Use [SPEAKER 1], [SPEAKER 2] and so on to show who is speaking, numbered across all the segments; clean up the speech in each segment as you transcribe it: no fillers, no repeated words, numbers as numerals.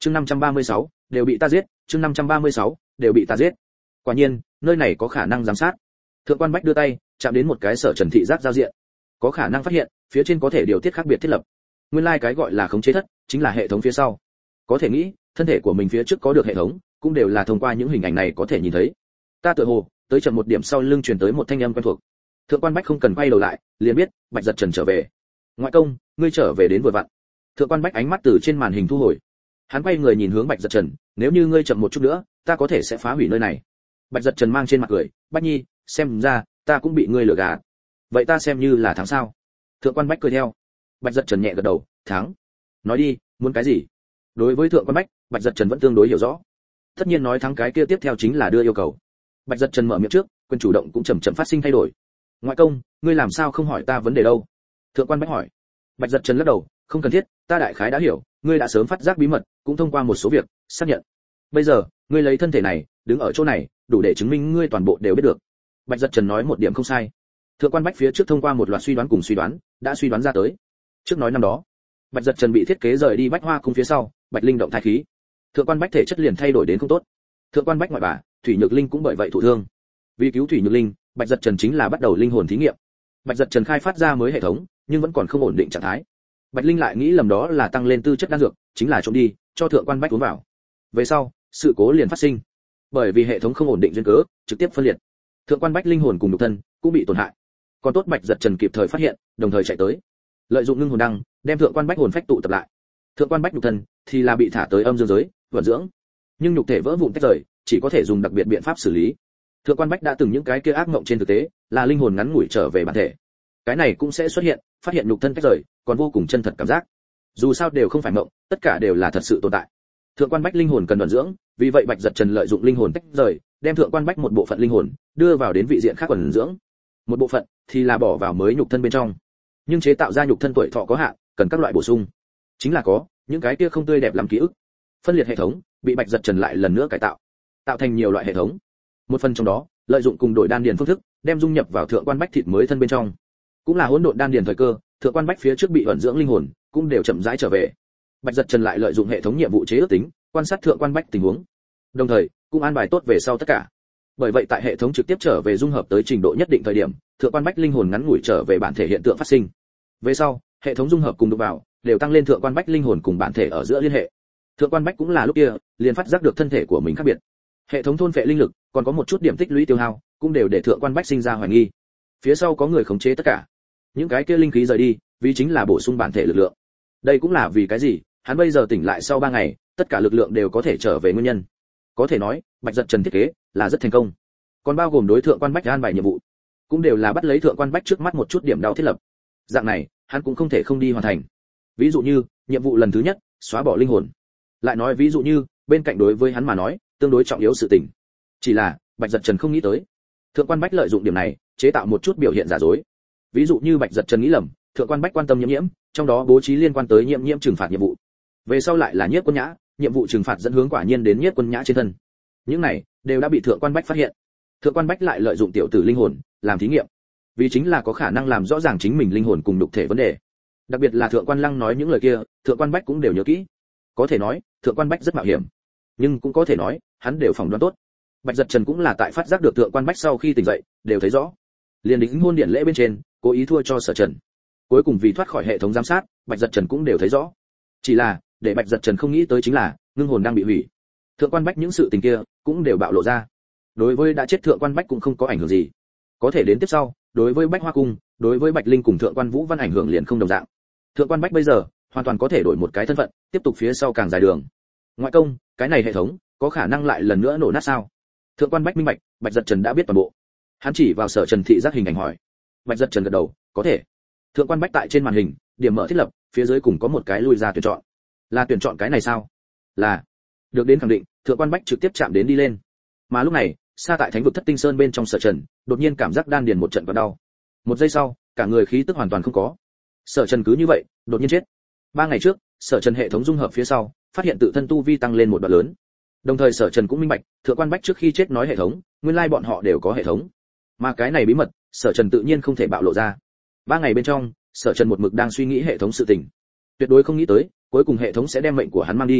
[SPEAKER 1] Chương 536, đều bị ta giết, chương 536, đều bị ta giết. Quả nhiên, nơi này có khả năng giám sát. Thượng quan Bách đưa tay, chạm đến một cái sở trần thị giác giao diện. Có khả năng phát hiện, phía trên có thể điều tiết khác biệt thiết lập. Nguyên lai cái gọi là khống chế thất, chính là hệ thống phía sau. Có thể nghĩ, thân thể của mình phía trước có được hệ thống, cũng đều là thông qua những hình ảnh này có thể nhìn thấy. Ta tựa hồ, tới chậm một điểm sau lưng truyền tới một thanh âm quen thuộc. Thượng quan Bách không cần quay đầu lại, liền biết, Bạch Giật Trần trở về. Ngoại công, ngươi trở về đến vừa vặn. Thượng quan Bách ánh mắt từ trên màn hình thu hồi. Hắn quay người nhìn hướng Bạch Giật Trần, nếu như ngươi chậm một chút nữa, ta có thể sẽ phá hủy nơi này. Bạch Giật Trần mang trên mặt cười, Bách Nhi, xem ra ta cũng bị ngươi lừa gạt. Vậy ta xem như là thắng sao? Thượng quan Bách cười theo. Bạch Giật Trần nhẹ gật đầu, thắng. Nói đi, muốn cái gì? Đối với Thượng quan Bách, Bạch Giật Trần vẫn tương đối hiểu rõ. Tất nhiên nói thắng cái kia tiếp theo chính là đưa yêu cầu. Bạch Giật Trần mở miệng trước, quyền chủ động cũng chậm chậm phát sinh thay đổi. Ngoại công, ngươi làm sao không hỏi ta vấn đề đâu? Thượng quan Bách hỏi. Bạch Giật Trần lắc đầu, không cần thiết, ta đại khái đã hiểu, ngươi đã sớm phát giác bí mật, cũng thông qua một số việc xác nhận. Bây giờ, ngươi lấy thân thể này, đứng ở chỗ này, đủ để chứng minh ngươi toàn bộ đều biết được. Bạch Giật Trần nói một điểm không sai. Thượng quan Bách phía trước thông qua một loạt suy đoán cùng suy đoán, đã suy đoán ra tới. Trước nói năm đó, Bạch Giật Trần bị thiết kế rời đi Bách Hoa cung phía sau, Bạch Linh động thai khí. Thượng quan Bách thể chất liền thay đổi đến không tốt. Thượng quan Bách ngoại bà, Thủy Nhược Linh cũng bởi vậy thụ thương. Vì cứu Thủy Nhược Linh, Bạch Giật Trần chính là bắt đầu linh hồn thí nghiệm. Bạch Giật Trần khai phát ra mới hệ thống, nhưng vẫn còn không ổn định trạng thái. Bạch Linh lại nghĩ lầm đó là tăng lên tư chất đan dược, chính là trộm đi, cho Thượng quan Bách uống vào. Về sau, sự cố liền phát sinh. Bởi vì hệ thống không ổn định duyên cớ, trực tiếp phân liệt. Thượng quan Bách linh hồn cùng nhục thân cũng bị tổn hại. Còn tốt Bạch Giật Trần kịp thời phát hiện, đồng thời chạy tới, lợi dụng ngưng hồn đăng, đem Thượng quan Bách hồn phách tụ tập lại. Thượng quan Bách nhục thân thì là bị thả tới âm dương giới, vận dưỡng. Nhưng nhục thể vỡ vụn tách rời, chỉ có thể dùng đặc biệt biện pháp xử lý. Thượng quan Bách đã từng những cái kia ác mộng trên thực tế, là linh hồn ngắn ngủi trở về bản thể. Cái này cũng sẽ xuất hiện, phát hiện nhục thân tách rời, còn vô cùng chân thật cảm giác. Dù sao đều không phải mộng, tất cả đều là thật sự tồn tại. Thượng quan Bách linh hồn cần vận dưỡng, vì vậy Bạch Giật Trần lợi dụng linh hồn tách rời, đem Thượng quan Bách một bộ phận linh hồn đưa vào đến vị diện khác vận dưỡng. Một bộ phận thì là bỏ vào mới nhục thân bên trong. Nhưng chế tạo ra nhục thân tuổi thọ có hạn, cần các loại bổ sung. Chính là có những cái kia không tươi đẹp làm ký ức. Phân liệt hệ thống, bị Bạch Giật Trần lại lần nữa cải tạo, tạo thành nhiều loại hệ thống. Một phần trong đó, lợi dụng cùng đổi đan điền phương thức, đem dung nhập vào Thượng quan Bách thịt mới thân bên trong. Cũng là hỗn độn đan điền thời cơ, Thượng quan Bách phía trước bị ẩn dưỡng linh hồn, cũng đều chậm rãi trở về. Bạch Giật Trần lại lợi dụng hệ thống nhiệm vụ chế ước tính, quan sát Thượng quan Bách tình huống. Đồng thời, cũng an bài tốt về sau tất cả. Bởi vậy tại hệ thống trực tiếp trở về dung hợp tới trình độ nhất định thời điểm, Thượng quan Bách linh hồn ngắn ngủi trở về bản thể hiện tượng phát sinh. Về sau, hệ thống dung hợp cùng đụng vào, đều tăng lên Thượng quan Bách linh hồn cùng bản thể ở giữa liên hệ. Thượng quan Bách cũng là lúc kia, liền phát giác được thân thể của mình khác biệt. Hệ thống thôn phệ linh lực, còn có một chút điểm tích lũy tiêu hao, cũng đều để Thượng quan Bách sinh ra hoài nghi. Phía sau có người khống chế tất cả. Những cái kia linh khí rời đi, vì chính là bổ sung bản thể lực lượng. Đây cũng là vì cái gì, hắn bây giờ tỉnh lại sau 3 ngày, tất cả lực lượng đều có thể trở về nguyên nhân. Có thể nói, Bạch Giật Trần thiết kế là rất thành công. Còn bao gồm đối Thượng quan Bách an bài nhiệm vụ, cũng đều là bắt lấy Thượng quan Bách trước mắt một chút điểm đau thiết lập. Dạng này, hắn cũng không thể không đi hoàn thành. Ví dụ như, nhiệm vụ lần thứ nhất, xóa bỏ linh hồn. Lại nói ví dụ như, bên cạnh đối với hắn mà nói, tương đối trọng yếu sự tình. Chỉ là, Bạch Giật Trần không nghĩ tới. Thượng quan Bách lợi dụng điểm này, chế tạo một chút biểu hiện giả dối. Ví dụ như Bạch Giật Trần nghĩ lầm, Thượng quan Bách quan tâm nhiễm, trong đó bố trí liên quan tới nhiễm trừng phạt nhiệm vụ. Về sau lại là Nhiếp Quân Nhã, nhiệm vụ trừng phạt dẫn hướng quả nhiên đến Nhiếp Quân Nhã trên thân. Những này đều đã bị Thượng quan Bách phát hiện. Thượng quan Bách lại lợi dụng tiểu tử linh hồn làm thí nghiệm, vì chính là có khả năng làm rõ ràng chính mình linh hồn cùng nhục thể vấn đề. Đặc biệt là Thượng quan Lăng nói những lời kia, Thượng quan Bách cũng đều nhớ kỹ. Có thể nói, Thượng quan Bách rất mạo hiểm, nhưng cũng có thể nói, hắn đều phỏng đoán tốt. Bạch Giật Trần cũng là tại phát giác được Thượng quan Bách sau khi tỉnh dậy, đều thấy rõ. Liên đính hôn điện lễ bên trên, cố ý thua cho Sở Trần. Cuối cùng vì thoát khỏi hệ thống giám sát, Bạch Giật Trần cũng đều thấy rõ. Chỉ là, để Bạch Giật Trần không nghĩ tới chính là, ngưng hồn đang bị hủy. Thượng quan Bách những sự tình kia cũng đều bạo lộ ra. Đối với đã chết Thượng quan Bách cũng không có ảnh hưởng gì. Có thể đến tiếp sau, đối với Bách Hoa cung, đối với Bạch Linh cùng Thượng quan Vũ Văn ảnh hưởng liền không đồng dạng. Thượng quan Bách bây giờ, hoàn toàn có thể đổi một cái thân phận, tiếp tục phía sau càng dài đường. Ngoại công, cái này hệ thống có khả năng lại lần nữa nổ nát sao? Thượng quan Bách minh bạch, Bạch Giật Trần đã biết toàn bộ. Hắn chỉ vào Sở Trần thị giác hình ảnh hỏi. Bạch Giật Trần gật đầu, có thể. Thượng quan Bách tại trên màn hình, điểm mở thiết lập, phía dưới cùng có một cái lui ra tuyển chọn. Là tuyển chọn cái này sao? Là. Được đến khẳng định, Thượng quan Bách trực tiếp chạm đến đi lên. Mà lúc này, xa tại Thánh vực Thất Tinh Sơn bên trong Sở Trần, đột nhiên cảm giác đan điền một trận vào đau. Một giây sau, cả người khí tức hoàn toàn không có. Sở Trần cứ như vậy, đột nhiên chết. 3 ngày trước, Sở Trần hệ thống dung hợp phía sau, phát hiện tự thân tu vi tăng lên một đoạn lớn. Đồng thời Sở Trần cũng minh bạch, Thượng quan Bách trước khi chết nói hệ thống, nguyên lai bọn họ đều có hệ thống. Mà cái này bí mật, Sở Trần tự nhiên không thể bạo lộ ra. 3 ngày bên trong, Sở Trần một mực đang suy nghĩ hệ thống sự tình. Tuyệt đối không nghĩ tới, cuối cùng hệ thống sẽ đem mệnh của hắn mang đi.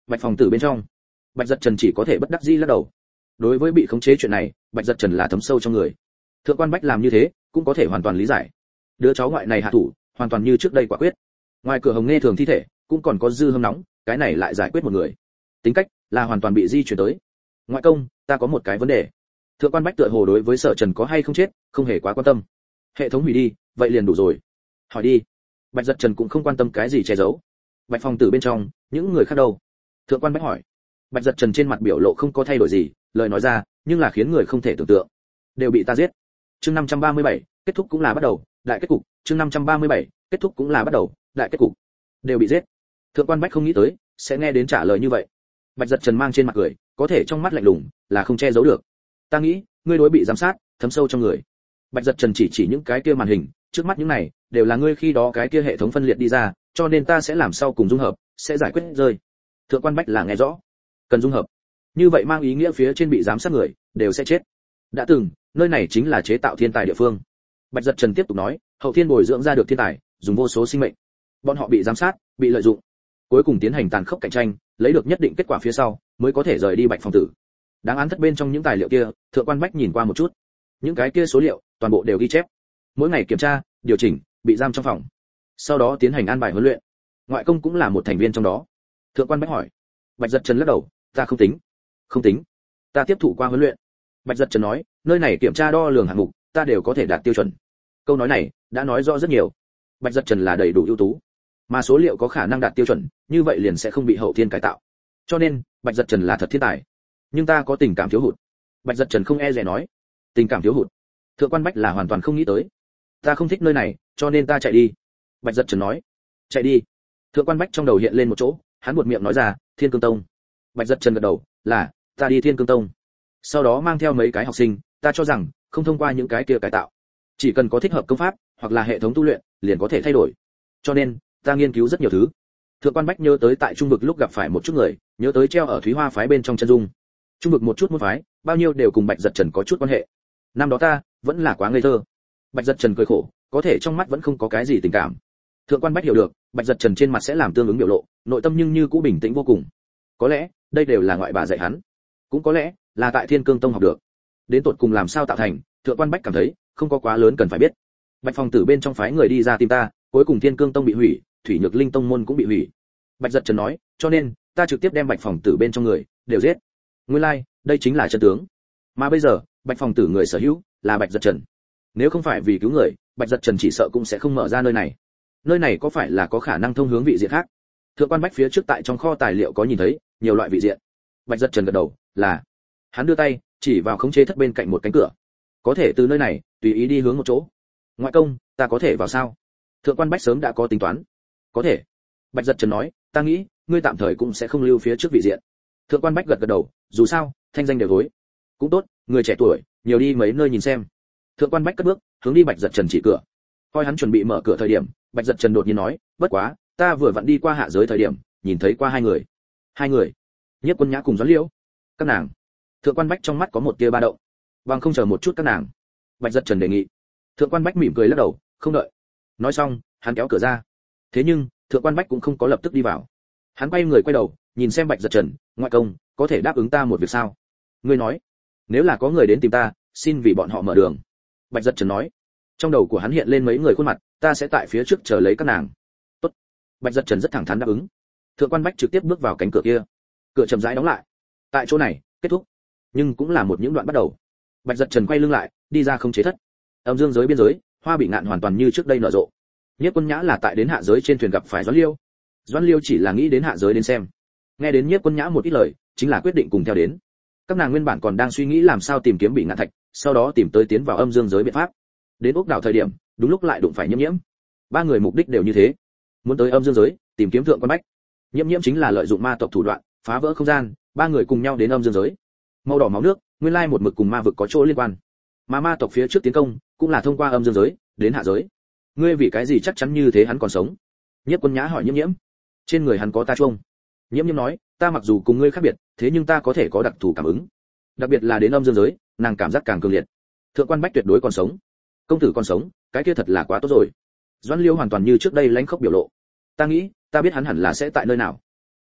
[SPEAKER 1] Bạch phòng tử bên trong, Bạch Dật Trần chỉ có thể bất đắc dĩ lắc đầu. Đối với bị khống chế chuyện này, Bạch Dật Trần là thấm sâu trong người. Thượng quan Bách làm như thế, cũng có thể hoàn toàn lý giải. Đứa cháu ngoại này hạ thủ, hoàn toàn như trước đây quả quyết. Ngoài cửa Hồng Nghe Thường thi thể, cũng còn có dư hâm nóng, cái này lại giải quyết một người. Tính cách là hoàn toàn bị di chuyển tới. Ngoại công, ta có một cái vấn đề. Thượng quan Bách tựa hồ đối với Sở Trần có hay không chết, không hề quá quan tâm. Hệ thống hủy đi, vậy liền đủ rồi. Hỏi đi. Bạch Dật Trần cũng không quan tâm cái gì che giấu. Bạch phòng tử bên trong, những người khác đâu? Thượng quan Bách hỏi. Bạch Dật Trần trên mặt biểu lộ không có thay đổi gì, lời nói ra, nhưng là khiến người không thể tưởng tượng. Đều bị ta giết. Chương 537, kết thúc cũng là bắt đầu, đại kết cục. Chương 537, kết thúc cũng là bắt đầu, đại kết cục. Đều bị giết. Thượng quan Bách không nghĩ tới sẽ nghe đến trả lời như vậy. Bạch Dật Trần mang trên mặt cười, có thể trong mắt lạnh lùng là không che giấu được. Ta nghĩ, ngươi đối bị giám sát, thấm sâu trong người. Bạch Dật Trần chỉ những cái kia màn hình, trước mắt những này đều là ngươi khi đó cái kia hệ thống phân liệt đi ra, cho nên ta sẽ làm sau cùng dung hợp, sẽ giải quyết rơi. Thượng quan Bách là nghe rõ, cần dung hợp. Như vậy mang ý nghĩa phía trên bị giám sát người đều sẽ chết. Đã từng, nơi này chính là chế tạo thiên tài địa phương. Bạch Dật Trần tiếp tục nói, hậu thiên bồi dưỡng ra được thiên tài, dùng vô số sinh mệnh. Bọn họ bị giám sát, bị lợi dụng, cuối cùng tiến hành tàn khốc cạnh tranh, lấy được nhất định kết quả phía sau, mới có thể rời đi Bạch phòng tử. Đáng án thất bên trong những tài liệu kia, Thượng quan Bách nhìn qua một chút. Những cái kia số liệu, toàn bộ đều ghi chép. Mỗi ngày kiểm tra, điều chỉnh, bị giam trong phòng. Sau đó tiến hành an bài huấn luyện. Ngoại công cũng là một thành viên trong đó. Thượng quan Bách hỏi. Bạch Dật Trần lắc đầu, ta không tính. Không tính. Ta tiếp thụ qua huấn luyện. Bạch Dật Trần nói, nơi này kiểm tra đo lường hạng mục, ta đều có thể đạt tiêu chuẩn. Câu nói này đã nói rõ rất nhiều. Bạch Dật Trần là đầy đủ ưu tú, mà số liệu có khả năng đạt tiêu chuẩn, như vậy liền sẽ không bị hậu thiên cải tạo. Cho nên, Bạch Dật Trần là thật thiên tài. Nhưng ta có tình cảm thiếu hụt. Bạch Dật Trần không e dè nói, tình cảm thiếu hụt. Thượng quan Bách là hoàn toàn không nghĩ tới. Ta không thích nơi này, cho nên ta chạy đi. Bạch Dật Trần nói, chạy đi. Thượng quan Bách trong đầu hiện lên một chỗ, hắn buột miệng nói ra, Thiên Cương Tông. Bạch Dật Trần gật đầu, là, ta đi Thiên Cương Tông. Sau đó mang theo mấy cái học sinh, ta cho rằng, không thông qua những cái kia cải tạo, chỉ cần có thích hợp công pháp hoặc là hệ thống tu luyện, liền có thể thay đổi. Cho nên, ta nghiên cứu rất nhiều thứ. Thượng quan Bách nhớ tới tại trung vực lúc gặp phải một chút người, nhớ tới treo ở Thúy Hoa phái bên trong chân dung. Trung vực một chút môn phái, bao nhiêu đều cùng Bạch Dật Trần có chút quan hệ. Năm đó ta vẫn là quá ngây thơ. Bạch Dật Trần cười khổ, có thể trong mắt vẫn không có cái gì tình cảm. Thượng quan Bách hiểu được, Bạch Dật Trần trên mặt sẽ làm tương ứng biểu lộ, nội tâm nhưng như cũ bình tĩnh vô cùng. Có lẽ, đây đều là ngoại bà dạy hắn, cũng có lẽ là tại Thiên Cương Tông học được. Đến tột cùng làm sao tạo thành, Thượng quan Bách cảm thấy không có quá lớn cần phải biết. Bạch phòng tử bên trong phái người đi ra tìm ta, cuối cùng Thiên Cương Tông bị hủy, Thủy Nhược Linh Tông môn cũng bị hủy. Bạch Dật Trần nói, cho nên ta trực tiếp đem Bạch phòng tử bên trong người đều giết. Nguyên lai, đây chính là chân tướng. Mà bây giờ, Bạch phòng tử người sở hữu là Bạch Dật Trần. Nếu không phải vì cứu người, Bạch Dật Trần chỉ sợ cũng sẽ không mở ra nơi này. Nơi này có phải là có khả năng thông hướng vị diện khác? Thượng quan Bách phía trước tại trong kho tài liệu có nhìn thấy nhiều loại vị diện. Bạch Dật Trần gật đầu, là. Hắn đưa tay chỉ vào khống chế thất bên cạnh một cánh cửa. Có thể từ nơi này tùy ý đi hướng một chỗ. Ngoại công, ta có thể vào sao? Thượng quan Bách sớm đã có tính toán. Có thể. Bạch Dật Trần nói, ta nghĩ ngươi tạm thời cũng sẽ không lưu phía trước vị diện. Thượng quan Bách gật gật đầu, dù sao thanh danh đều thối. Cũng tốt, người trẻ tuổi nhiều đi mấy nơi nhìn xem. Thượng quan Bách cất bước hướng đi Bạch Dật Trần chỉ cửa. Coi hắn chuẩn bị mở cửa thời điểm, Bạch Dật Trần đột nhiên nói, bất quá ta vừa vặn đi qua hạ giới thời điểm nhìn thấy qua hai người. Hai người? Nhiếp Quân Nhã cùng Doãn Liễu. Các nàng? Thượng quan Bách trong mắt có một tia ba động. Bằng không chờ một chút các nàng. Bạch Dật Trần đề nghị. Thượng quan Bách mỉm cười lắc đầu, không đợi. Nói xong, hắn kéo cửa ra. Thế nhưng, Thượng quan Bách cũng không có lập tức đi vào. Hắn quay người quay đầu, nhìn xem Bạch Dật Trần, ngoại công, có thể đáp ứng ta một việc sao? Ngươi nói, nếu là có người đến tìm ta, xin vì bọn họ mở đường. Bạch Dật Trần nói. Trong đầu của hắn hiện lên mấy người khuôn mặt, ta sẽ tại phía trước chờ lấy các nàng. Tốt. Bạch Dật Trần rất thẳng thắn đáp ứng. Thượng quan Bách trực tiếp bước vào cánh cửa kia. Cửa chậm rãi đóng lại. Tại chỗ này, kết thúc. Nhưng cũng là một những đoạn bắt đầu. Bạch Dật Trần quay lưng lại, đi ra không chế thất. Âm dương giới biên giới, Hoa Bị Ngạn hoàn toàn như trước đây nở rộ. Nhiếp Quân Nhã là tại đến hạ giới trên thuyền gặp phải Doãn Liêu. Doãn Liêu chỉ là nghĩ đến hạ giới đến xem. Nghe đến Nhiếp Quân Nhã một ít lời, chính là quyết định cùng theo đến. Các nàng nguyên bản còn đang suy nghĩ làm sao tìm kiếm Bị Ngạn thạch, sau đó tìm tới tiến vào âm dương giới biện pháp. Đến ốc đảo thời điểm, đúng lúc lại đụng phải Nhiễm Nhiễm. Ba người mục đích đều như thế, muốn tới âm dương giới, tìm kiếm Thượng quan Bách. Nhiễm Nhiễm chính là lợi dụng ma tộc thủ đoạn, phá vỡ không gian, ba người cùng nhau đến âm dương giới. Màu đỏ máu nước, nguyên lai một mực cùng ma vực có chỗ liên quan. Mà ma tộc phía trước tiến công, cũng là thông qua âm dương giới đến hạ giới. Ngươi vì cái gì chắc chắn như thế hắn còn sống? Nhiếp Quân Nhã hỏi Nhiễm Nhiễm. Trên người hắn có ta chuông. Nhiễm Nhiễm nói, ta mặc dù cùng ngươi khác biệt, thế nhưng ta có thể có đặc thù cảm ứng. Đặc biệt là đến âm dương giới, nàng cảm giác càng cường liệt. Thượng quan Bách tuyệt đối còn sống. Công tử còn sống, cái kia thật là quá tốt rồi. Doãn Liêu hoàn toàn như trước đây lãnh khốc biểu lộ. Ta nghĩ, ta biết hắn hẳn là sẽ tại nơi nào.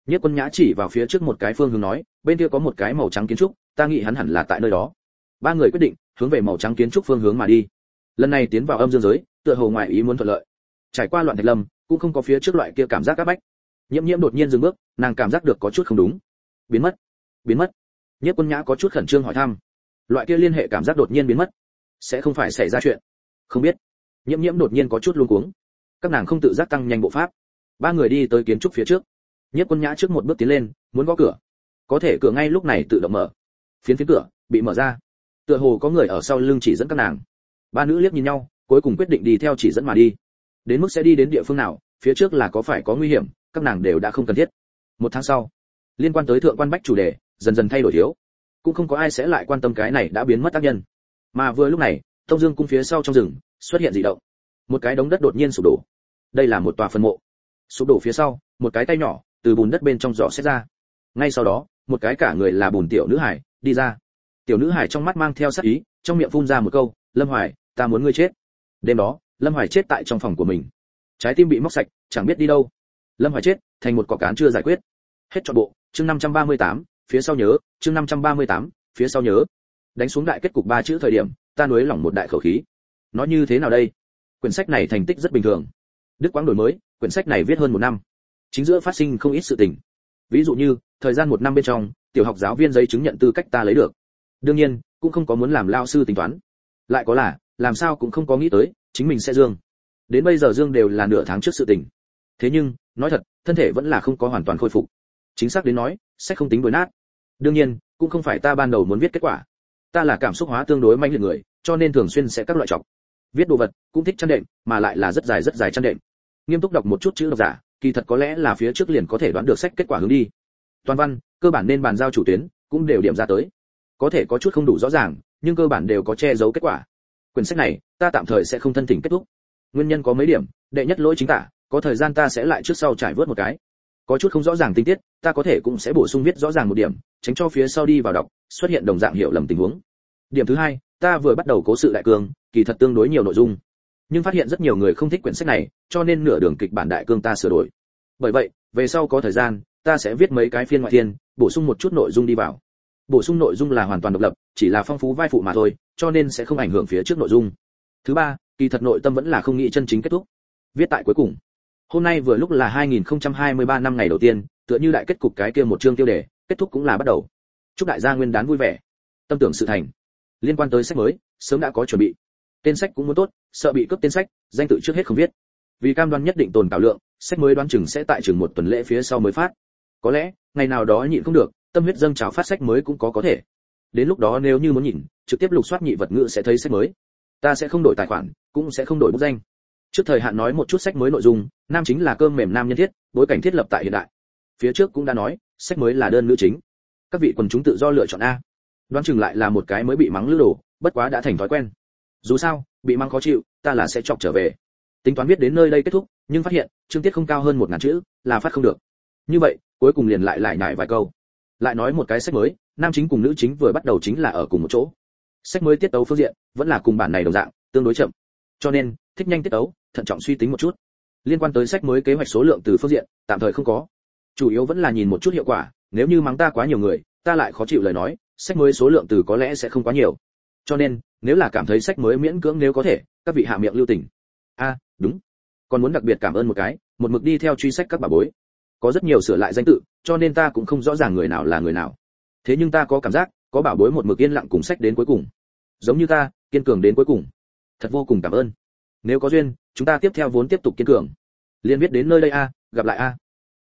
[SPEAKER 1] Nhiếp Quân Nhã chỉ vào phía trước một cái phương hướng nói, bên kia có một cái màu trắng kiến trúc, ta nghĩ hắn hẳn là tại nơi đó. Ba người quyết định hướng về màu trắng kiến trúc phương hướng mà đi. Lần này tiến vào âm dương giới, tựa hồ ngoài ý muốn thuận lợi. Trải qua loạn thạch lâm, cũng không có phía trước loại kia cảm giác áp bách. Nhiễm Nhiễm đột nhiên dừng bước, nàng cảm giác được có chút không đúng. Biến mất. Nhiếp Quân Nhã có chút khẩn trương hỏi thăm. Loại kia liên hệ cảm giác đột nhiên biến mất, sẽ không phải xảy ra chuyện? Không biết. Nhiễm Nhiễm đột nhiên có chút luống cuống. Các nàng không tự giác tăng nhanh bộ pháp. Ba người đi tới kiến trúc phía trước. Nhiếp Quân Nhã trước một bước tiến lên, muốn gõ cửa. Có thể cửa ngay lúc này tự động mở. Phiến cửa bị mở ra. Tựa hồ có người ở sau lưng chỉ dẫn các nàng. Ba nữ liếc nhìn nhau, cuối cùng quyết định đi theo chỉ dẫn mà đi. Đến mức sẽ đi đến địa phương nào, phía trước là có phải có nguy hiểm, các nàng đều đã không cần thiết. Một tháng sau, liên quan tới thượng quan bách chủ đề dần dần thay đổi thiếu, cũng không có ai sẽ lại quan tâm cái này đã biến mất tác nhân. Mà vừa lúc này, Tông Dương cung phía sau trong rừng xuất hiện dị động. Một cái đống đất đột nhiên sụp đổ. Đây là một tòa phân mộ. Sụp đổ phía sau, một cái tay nhỏ từ bùn đất bên trong dò xét ra. Ngay sau đó, một cái cả người là bùn tiểu nữ hải đi ra. Tiểu nữ hải trong mắt mang theo sát ý, trong miệng phun ra một câu, "Lâm Hoài, ta muốn ngươi chết." Đêm đó, Lâm Hoài chết tại trong phòng của mình. Trái tim bị móc sạch, chẳng biết đi đâu. Lâm Hoài chết, thành một cỏ cán chưa giải quyết. Hết trọn bộ, chương 538, phía sau nhớ, chương 538, phía sau nhớ. Đánh xuống đại kết cục 3 chữ thời điểm, ta nuối lỏng một đại khẩu khí. Nói như thế nào đây? Quyển sách này thành tích rất bình thường. Đức quãng đổi mới, quyển sách này viết hơn 1 năm. Chính giữa phát sinh không ít sự tình. Ví dụ như, thời gian 1 năm bên trong, tiểu học giáo viên giấy chứng nhận tư cách ta lấy được. Đương nhiên, cũng không có muốn làm lao sư tính toán. Lại có là, làm sao cũng không có nghĩ tới, chính mình sẽ dương. Đến bây giờ dương đều là nửa tháng trước sự tình. Thế nhưng, nói thật, thân thể vẫn là không có hoàn toàn khôi phục. Chính xác đến nói, sách không tính đổi nát. Đương nhiên, cũng không phải ta ban đầu muốn viết kết quả. Ta là cảm xúc hóa tương đối mãnh liệt người, cho nên thường xuyên sẽ các loại chọc. Viết đồ vật, cũng thích chăn đệm, mà lại là rất dài chăn đệm. Nghiêm túc đọc một chút chữ độc giả, kỳ thật có lẽ là phía trước liền có thể đoán được sách kết quả hướng đi. Toàn văn, cơ bản nên bàn giao chủ tuyến, cũng đều điểm ra tới. Có thể có chút không đủ rõ ràng, nhưng cơ bản đều có che giấu kết quả. Quyển sách này, ta tạm thời sẽ không thân thỉnh kết thúc. Nguyên nhân có mấy điểm, đệ nhất lỗi chính tả, có thời gian ta sẽ lại trước sau trải vớt một cái. Có chút không rõ ràng tình tiết, ta có thể cũng sẽ bổ sung viết rõ ràng một điểm, tránh cho phía sau đi vào đọc, xuất hiện đồng dạng hiểu lầm tình huống. Điểm thứ hai, ta vừa bắt đầu cố sự đại cương, kỳ thật tương đối nhiều nội dung, nhưng phát hiện rất nhiều người không thích quyển sách này, cho nên nửa đường kịch bản đại cương ta sửa đổi. Bởi vậy, về sau có thời gian, ta sẽ viết mấy cái phiên ngoại thiên, bổ sung một chút nội dung đi vào. Bổ sung nội dung là hoàn toàn độc lập, chỉ là phong phú vai phụ mà thôi, cho nên sẽ không ảnh hưởng phía trước nội dung. Thứ ba, kỳ thật nội tâm vẫn là không nghĩ chân chính kết thúc. Viết tại cuối cùng. Hôm nay vừa lúc là 2023 năm ngày đầu tiên, tựa như đại kết cục cái kia một chương tiêu đề, kết thúc cũng là bắt đầu. Chúc đại gia nguyên đán vui vẻ. Tâm tưởng sự thành. Liên quan tới sách mới, sớm đã có chuẩn bị. Tên sách cũng muốn tốt, sợ bị cướp tên sách, danh tự trước hết không viết. Vì cam đoan nhất định tồn cảo lượng, sách mới đoán chừng sẽ tại chừng 1 tuần lễ phía sau mới phát. Có lẽ, ngày nào đó nhịn không được, tâm huyết dâng trào phát sách mới cũng có thể. Đến lúc đó nếu như muốn nhìn, trực tiếp lục soát nhị vật ngữ sẽ thấy sách mới. Ta sẽ không đổi tài khoản, cũng sẽ không đổi bút danh. Trước thời hạn nói một chút sách mới nội dung, nam chính là cơm mềm nam nhân thiết, bối cảnh thiết lập tại hiện đại. Phía trước cũng đã nói, sách mới là đơn nữ chính. Các vị quần chúng tự do lựa chọn a. Đoán chừng lại là một cái mới bị mắng lữ đồ, bất quá đã thành thói quen. Dù sao, bị mắng khó chịu, ta là sẽ chọc trở về. Tính toán viết đến nơi đây kết thúc, nhưng phát hiện, chương tiết không cao hơn 1000 chữ, là phát không được. Như vậy, cuối cùng liền lại nhải vài câu. Lại nói một cái sách mới, nam chính cùng nữ chính vừa bắt đầu chính là ở cùng một chỗ. Sách mới tiết tấu phương diện, vẫn là cùng bản này đồng dạng, tương đối chậm. Cho nên, thích nhanh tiết tấu, thận trọng suy tính một chút. Liên quan tới sách mới kế hoạch số lượng từ phương diện, tạm thời không có. Chủ yếu vẫn là nhìn một chút hiệu quả, nếu như mắng ta quá nhiều người, ta lại khó chịu lời nói, sách mới số lượng từ có lẽ sẽ không quá nhiều. Cho nên, nếu là cảm thấy sách mới miễn cưỡng nếu có thể, các vị hạ miệng lưu tình. Đúng. Còn muốn đặc biệt cảm ơn một cái, một mực đi theo truy sách các bà bối. Có rất nhiều sửa lại danh tự, cho nên ta cũng không rõ ràng người nào là người nào. Thế nhưng ta có cảm giác, có bảo bối một mực yên lặng cùng sách đến cuối cùng. Giống như ta, kiên cường đến cuối cùng. Thật vô cùng cảm ơn. Nếu có duyên, chúng ta tiếp theo vốn tiếp tục kiên cường. Liên viết đến nơi đây gặp lại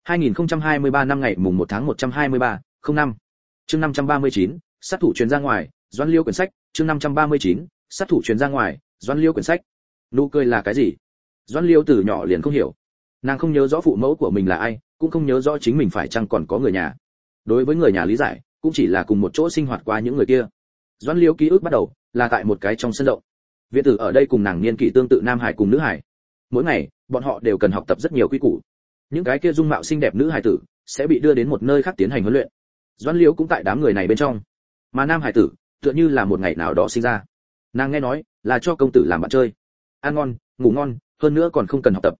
[SPEAKER 1] 2023 năm ngày mùng 1 tháng 123, 05. Chương 539, sát thủ truyền ra ngoài, Doãn Liêu quyển sách, chương 539, sát thủ truyền ra ngoài, Doãn Liêu quyển sách. Nụ cười là cái gì? Doãn Liêu từ nhỏ liền không hiểu. Nàng không nhớ rõ phụ mẫu của mình là ai, cũng không nhớ rõ chính mình phải chăng còn có người nhà. Đối với người nhà lý giải, cũng chỉ là cùng một chỗ sinh hoạt qua những người kia. Doãn Liêu ký ức bắt đầu là tại một cái trong sân rộng. Viện tử ở đây cùng nàng niên kỷ tương tự nam hải cùng nữ hải. Mỗi ngày, bọn họ đều cần học tập rất nhiều quy củ. Những cái kia dung mạo xinh đẹp nữ hải tử sẽ bị đưa đến một nơi khác tiến hành huấn luyện. Doãn Liêu cũng tại đám người này bên trong. Mà nam hải tử, tựa như là một ngày nào đó sinh ra. Nàng nghe nói là cho công tử làm bạn chơi, ăn ngon, ngủ ngon, hơn nữa còn không cần học tập.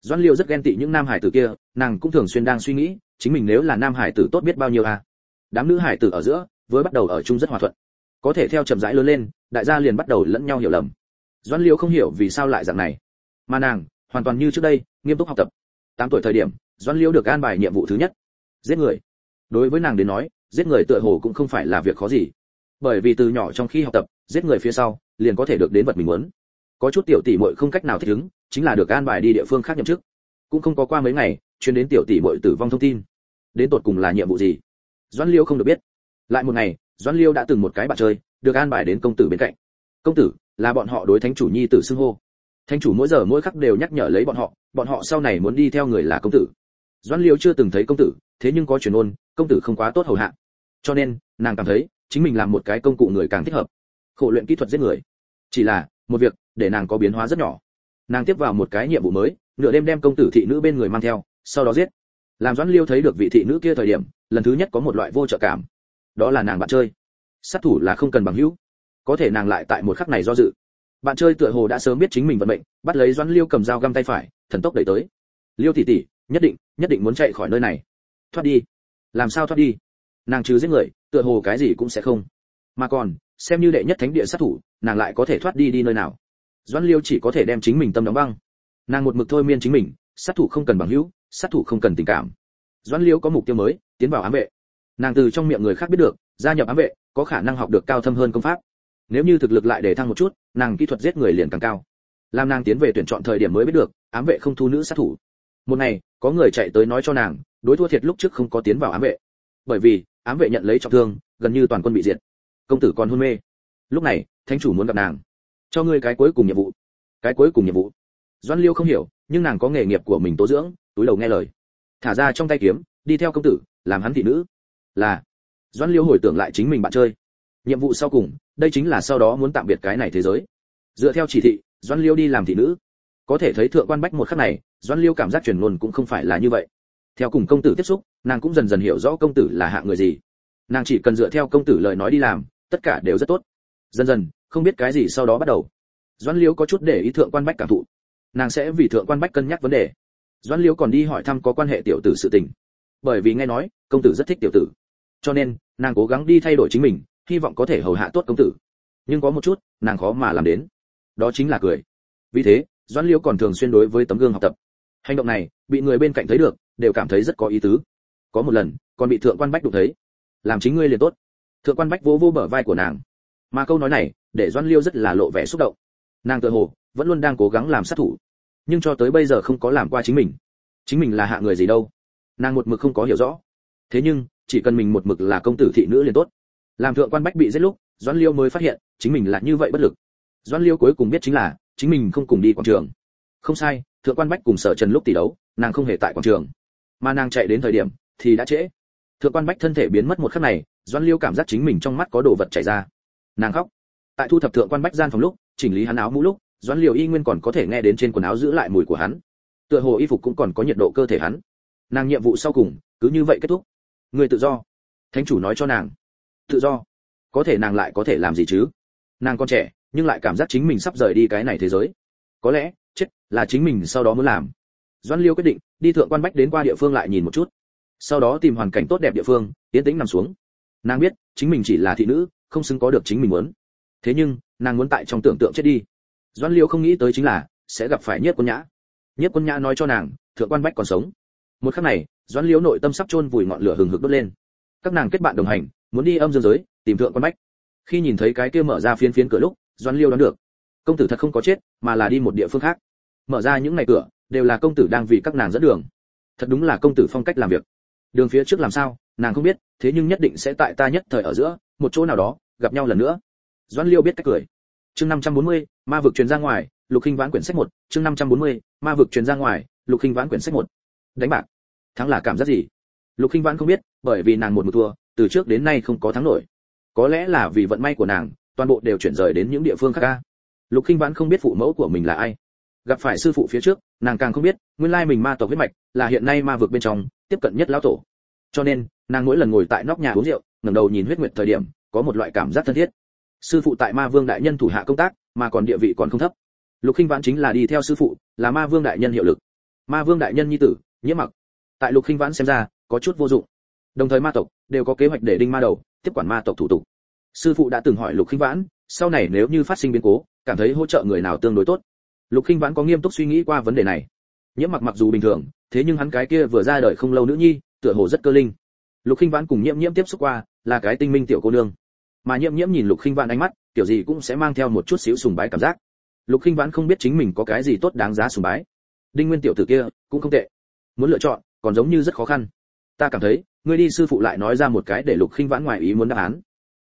[SPEAKER 1] Doãn Liêu rất ghen tị những nam hải tử kia, nàng cũng thường xuyên đang suy nghĩ, chính mình nếu là nam hải tử tốt biết bao nhiêu à. Đám nữ hải tử ở giữa, với bắt đầu ở chung rất hòa thuận. Có thể theo chậm rãi lớn lên, đại gia liền bắt đầu lẫn nhau hiểu lầm. Doãn Liêu không hiểu vì sao lại dạng này, mà nàng hoàn toàn như trước đây, nghiêm túc học tập. 8 tuổi thời điểm, Doãn Liêu được an bài nhiệm vụ thứ nhất, giết người. Đối với nàng đến nói, giết người tựa hồ cũng không phải là việc khó gì, bởi vì từ nhỏ trong khi học tập, giết người phía sau, liền có thể được đến vật mình muốn. Có chút tiểu tỷ muội không cách nào thích ứng, chính là được an bài đi địa phương khác nhậm chức. Cũng không có qua mấy ngày, truyền đến tiểu tỷ muội tử vong thông tin. Đến tột cùng là nhiệm vụ gì? Doãn Liêu không được biết. Lại một ngày, Doãn Liêu đã từng một cái bạn chơi, được an bài đến công tử bên cạnh. Công tử là bọn họ đối thánh chủ nhi tử xưng hô. Thánh chủ mỗi giờ mỗi khắc đều nhắc nhở lấy bọn họ sau này muốn đi theo người là công tử. Doãn Liêu chưa từng thấy công tử, thế nhưng có truyền ngôn, công tử không quá tốt hầu hạ. Cho nên, nàng cảm thấy, chính mình làm một cái công cụ người càng thích hợp. Khổ luyện kỹ thuật giết người. Chỉ là, một việc, để nàng có biến hóa rất nhỏ. Nàng tiếp vào một cái nhiệm vụ mới, nửa đêm đem công tử thị nữ bên người mang theo, sau đó giết. Làm Doãn Liêu thấy được vị thị nữ kia thời điểm, lần thứ nhất có một loại vô trợ cảm. Đó là nàng bạn chơi. Sát thủ là không cần bằng hữu. Có thể nàng lại tại một khắc này do dự. Bạn chơi tựa hồ đã sớm biết chính mình vận mệnh, bắt lấy Doãn Liêu cầm dao găm tay phải, thần tốc đẩy tới. Liêu tỷ tỷ, nhất định muốn chạy khỏi nơi này. Thoát đi. Làm sao thoát đi? Nàng trừ giết người, tựa hồ cái gì cũng sẽ không. Mà còn, xem như đệ nhất thánh địa sát thủ, nàng lại có thể thoát đi nơi nào? Doãn Liêu chỉ có thể đem chính mình tâm đóng băng. Nàng một mực thôi miên chính mình, sát thủ không cần bằng hữu, sát thủ không cần tình cảm. Doãn Liêu có mục tiêu mới, tiến vào ám vệ. Nàng từ trong miệng người khác biết được, gia nhập ám vệ, có khả năng học được cao thâm hơn công pháp. Nếu như thực lực lại để thăng một chút, nàng kỹ thuật giết người liền càng cao. Làm nàng tiến về tuyển chọn thời điểm mới biết được, ám vệ không thu nữ sát thủ. Một ngày, có người chạy tới nói cho nàng, đối thua thiệt lúc trước không có tiến vào ám vệ. Bởi vì, ám vệ nhận lấy trọng thương, gần như toàn quân bị diệt. Công tử còn hôn mê. Lúc này, thánh chủ muốn gặp nàng. Cho ngươi cái cuối cùng nhiệm vụ. Cái cuối cùng nhiệm vụ. Doãn Liêu không hiểu, nhưng nàng có nghề nghiệp của mình tố dưỡng, túi đầu nghe lời. Thả ra trong tay kiếm, đi theo công tử, làm hắn thị nữ. Là. Doãn Liêu hồi tưởng lại chính mình bạn chơi. Nhiệm vụ sau cùng, đây chính là sau đó muốn tạm biệt cái này thế giới. Dựa theo chỉ thị, Doãn Liêu đi làm thị nữ. Có thể thấy thượng quan bách một khắc này, Doãn Liêu cảm giác truyền ngôn cũng không phải là như vậy. Theo cùng công tử tiếp xúc, nàng cũng dần dần hiểu rõ công tử là hạng người gì. Nàng chỉ cần dựa theo công tử lời nói đi làm, tất cả đều rất tốt. Dần dần, không biết cái gì sau đó bắt đầu. Doãn Liêu có chút để ý thượng quan bách cảm thụ. Nàng sẽ vì thượng quan bách cân nhắc vấn đề. Doãn Liêu còn đi hỏi thăm có quan hệ tiểu tử sự tình. Bởi vì nghe nói, công tử rất thích tiểu tử. Cho nên, nàng cố gắng đi thay đổi chính mình, hy vọng có thể hầu hạ tốt công tử. Nhưng có một chút, nàng khó mà làm đến. Đó chính là cười. Vì thế, Doãn Liêu còn thường xuyên đối với tấm gương học tập. Hành động này, bị người bên cạnh thấy được, đều cảm thấy rất có ý tứ. Có một lần, còn bị thượng quan bách đụng thấy. Làm chính ngươi liền tốt. Thượng quan bách vỗ vỗ bờ vai của nàng. Mà câu nói này, để Doãn Liêu rất là lộ vẻ xúc động. Nàng tựa hồ vẫn luôn đang cố gắng làm sát thủ, nhưng cho tới bây giờ không có làm qua chính mình. Chính mình là hạ người gì đâu? Nàng một mực không có hiểu rõ. Thế nhưng, chỉ cần mình một mực là công tử thị nữ liền tốt. Làm thượng quan bách bị giết lúc, Doãn Liêu mới phát hiện, chính mình là như vậy bất lực. Doãn Liêu cuối cùng biết chính là, chính mình không cùng đi quảng trường. Không sai, thượng quan bách cùng Sở Trần lúc tỷ đấu, nàng không hề tại quảng trường, mà nàng chạy đến thời điểm thì đã trễ. Thượng quan bách thân thể biến mất một khắc này, Doãn Liêu cảm giác chính mình trong mắt có đồ vật chảy ra. Nàng khóc. Tại thu thập thượng quan bách gian phòng lúc, chỉnh lý hắn áo mũ lúc, Doãn Liêu y nguyên còn có thể nghe đến trên quần áo giữ lại mùi của hắn. Tựa hồ y phục cũng còn có nhiệt độ cơ thể hắn. Nàng nhiệm vụ sau cùng cứ như vậy kết thúc. Người tự do. Thánh chủ nói cho nàng. Tự do. Có thể nàng lại có thể làm gì chứ? Nàng còn trẻ, nhưng lại cảm giác chính mình sắp rời đi cái này thế giới. Có lẽ, chết là chính mình sau đó muốn làm. Doãn Liêu quyết định đi thượng quan bách đến qua địa phương lại nhìn một chút. Sau đó tìm hoàn cảnh tốt đẹp địa phương, yên tĩnh nằm xuống. Nàng biết, chính mình chỉ là thị nữ, không xứng có được chính mình muốn. Thế nhưng, nàng muốn tại trong tưởng tượng chết đi. Doãn Liêu không nghĩ tới chính là sẽ gặp phải Nhiếp Quân Nhã. Nhiếp Quân Nhã nói cho nàng, thượng quan bách còn sống. Một khắc này, Doãn Liêu nội tâm sắp chôn vùi ngọn lửa hừng hực đốt lên. Các nàng kết bạn đồng hành, muốn đi âm dương giới, tìm thượng quan bách. Khi nhìn thấy cái kia mở ra phiến phiến cửa lúc, Doãn Liêu đoán được, công tử thật không có chết, mà là đi một địa phương khác. Mở ra những ngày cửa, đều là công tử đang vì các nàng dẫn đường. Thật đúng là công tử phong cách làm việc. Đường phía trước làm sao, nàng không biết, thế nhưng nhất định sẽ tại ta nhất thời ở giữa, một chỗ nào đó, gặp nhau lần nữa. Doãn Liêu biết cách cười. Chương 540, ma vực truyền ra ngoài, Lục Khinh Vãn quyển sách 1, chương 540, ma vực truyền ra ngoài, Lục Khinh Vãn quyển sách 1. Đánh bạc. Thắng là cảm giác gì? Lục Khinh Vãn không biết, bởi vì nàng một thua, từ trước đến nay không có thắng nổi. Có lẽ là vì vận may của nàng, toàn bộ đều chuyển rời đến những địa phương khác ca. Lục Khinh Vãn không biết phụ mẫu của mình là ai. Gặp phải sư phụ phía trước, nàng càng không biết, nguyên lai mình ma tộc huyết mạch là hiện nay ma vực bên trong tiếp cận nhất lão tổ. Cho nên, nàng mỗi lần ngồi tại nóc nhà uống rượu, ngẩng đầu nhìn huyết nguyệt thời điểm, có một loại cảm giác thân thiết. Sư phụ tại Ma Vương đại nhân thủ hạ công tác, mà còn địa vị còn không thấp. Lục Khinh Vãn chính là đi theo sư phụ, là Ma Vương đại nhân hiệu lực. Ma vương đại nhân nhi tử Nhiễm Mặc. Tại Lục Khinh Vãn xem ra có chút vô dụng. Đồng thời ma tộc đều có kế hoạch để Đinh Ma Đầu tiếp quản ma tộc thủ tục. Sư phụ đã từng hỏi Lục Khinh Vãn, sau này nếu như phát sinh biến cố, cảm thấy hỗ trợ người nào tương đối tốt. Lục Khinh Vãn có nghiêm túc suy nghĩ qua vấn đề này. Nhiễm Mặc mặc dù bình thường, thế nhưng hắn cái kia vừa ra đời không lâu nữ nhi, tựa hồ rất cơ linh. Lục Khinh Vãn cùng Nhiễm Nhiễm tiếp xúc qua, là cái tinh minh tiểu cô nương. Mà Nhiễm Nhiễm nhìn Lục Khinh Vãn ánh mắt, kiểu gì cũng sẽ mang theo một chút xíu sùng bái cảm giác. Lục Khinh Vãn không biết chính mình có cái gì tốt đáng giá sùng bái. Đinh Nguyên tiểu tử kia cũng không tệ. Muốn lựa chọn, còn giống như rất khó khăn. Ta cảm thấy, ngươi đi sư phụ lại nói ra một cái để Lục Khinh Vãn ngoài ý muốn đáp án.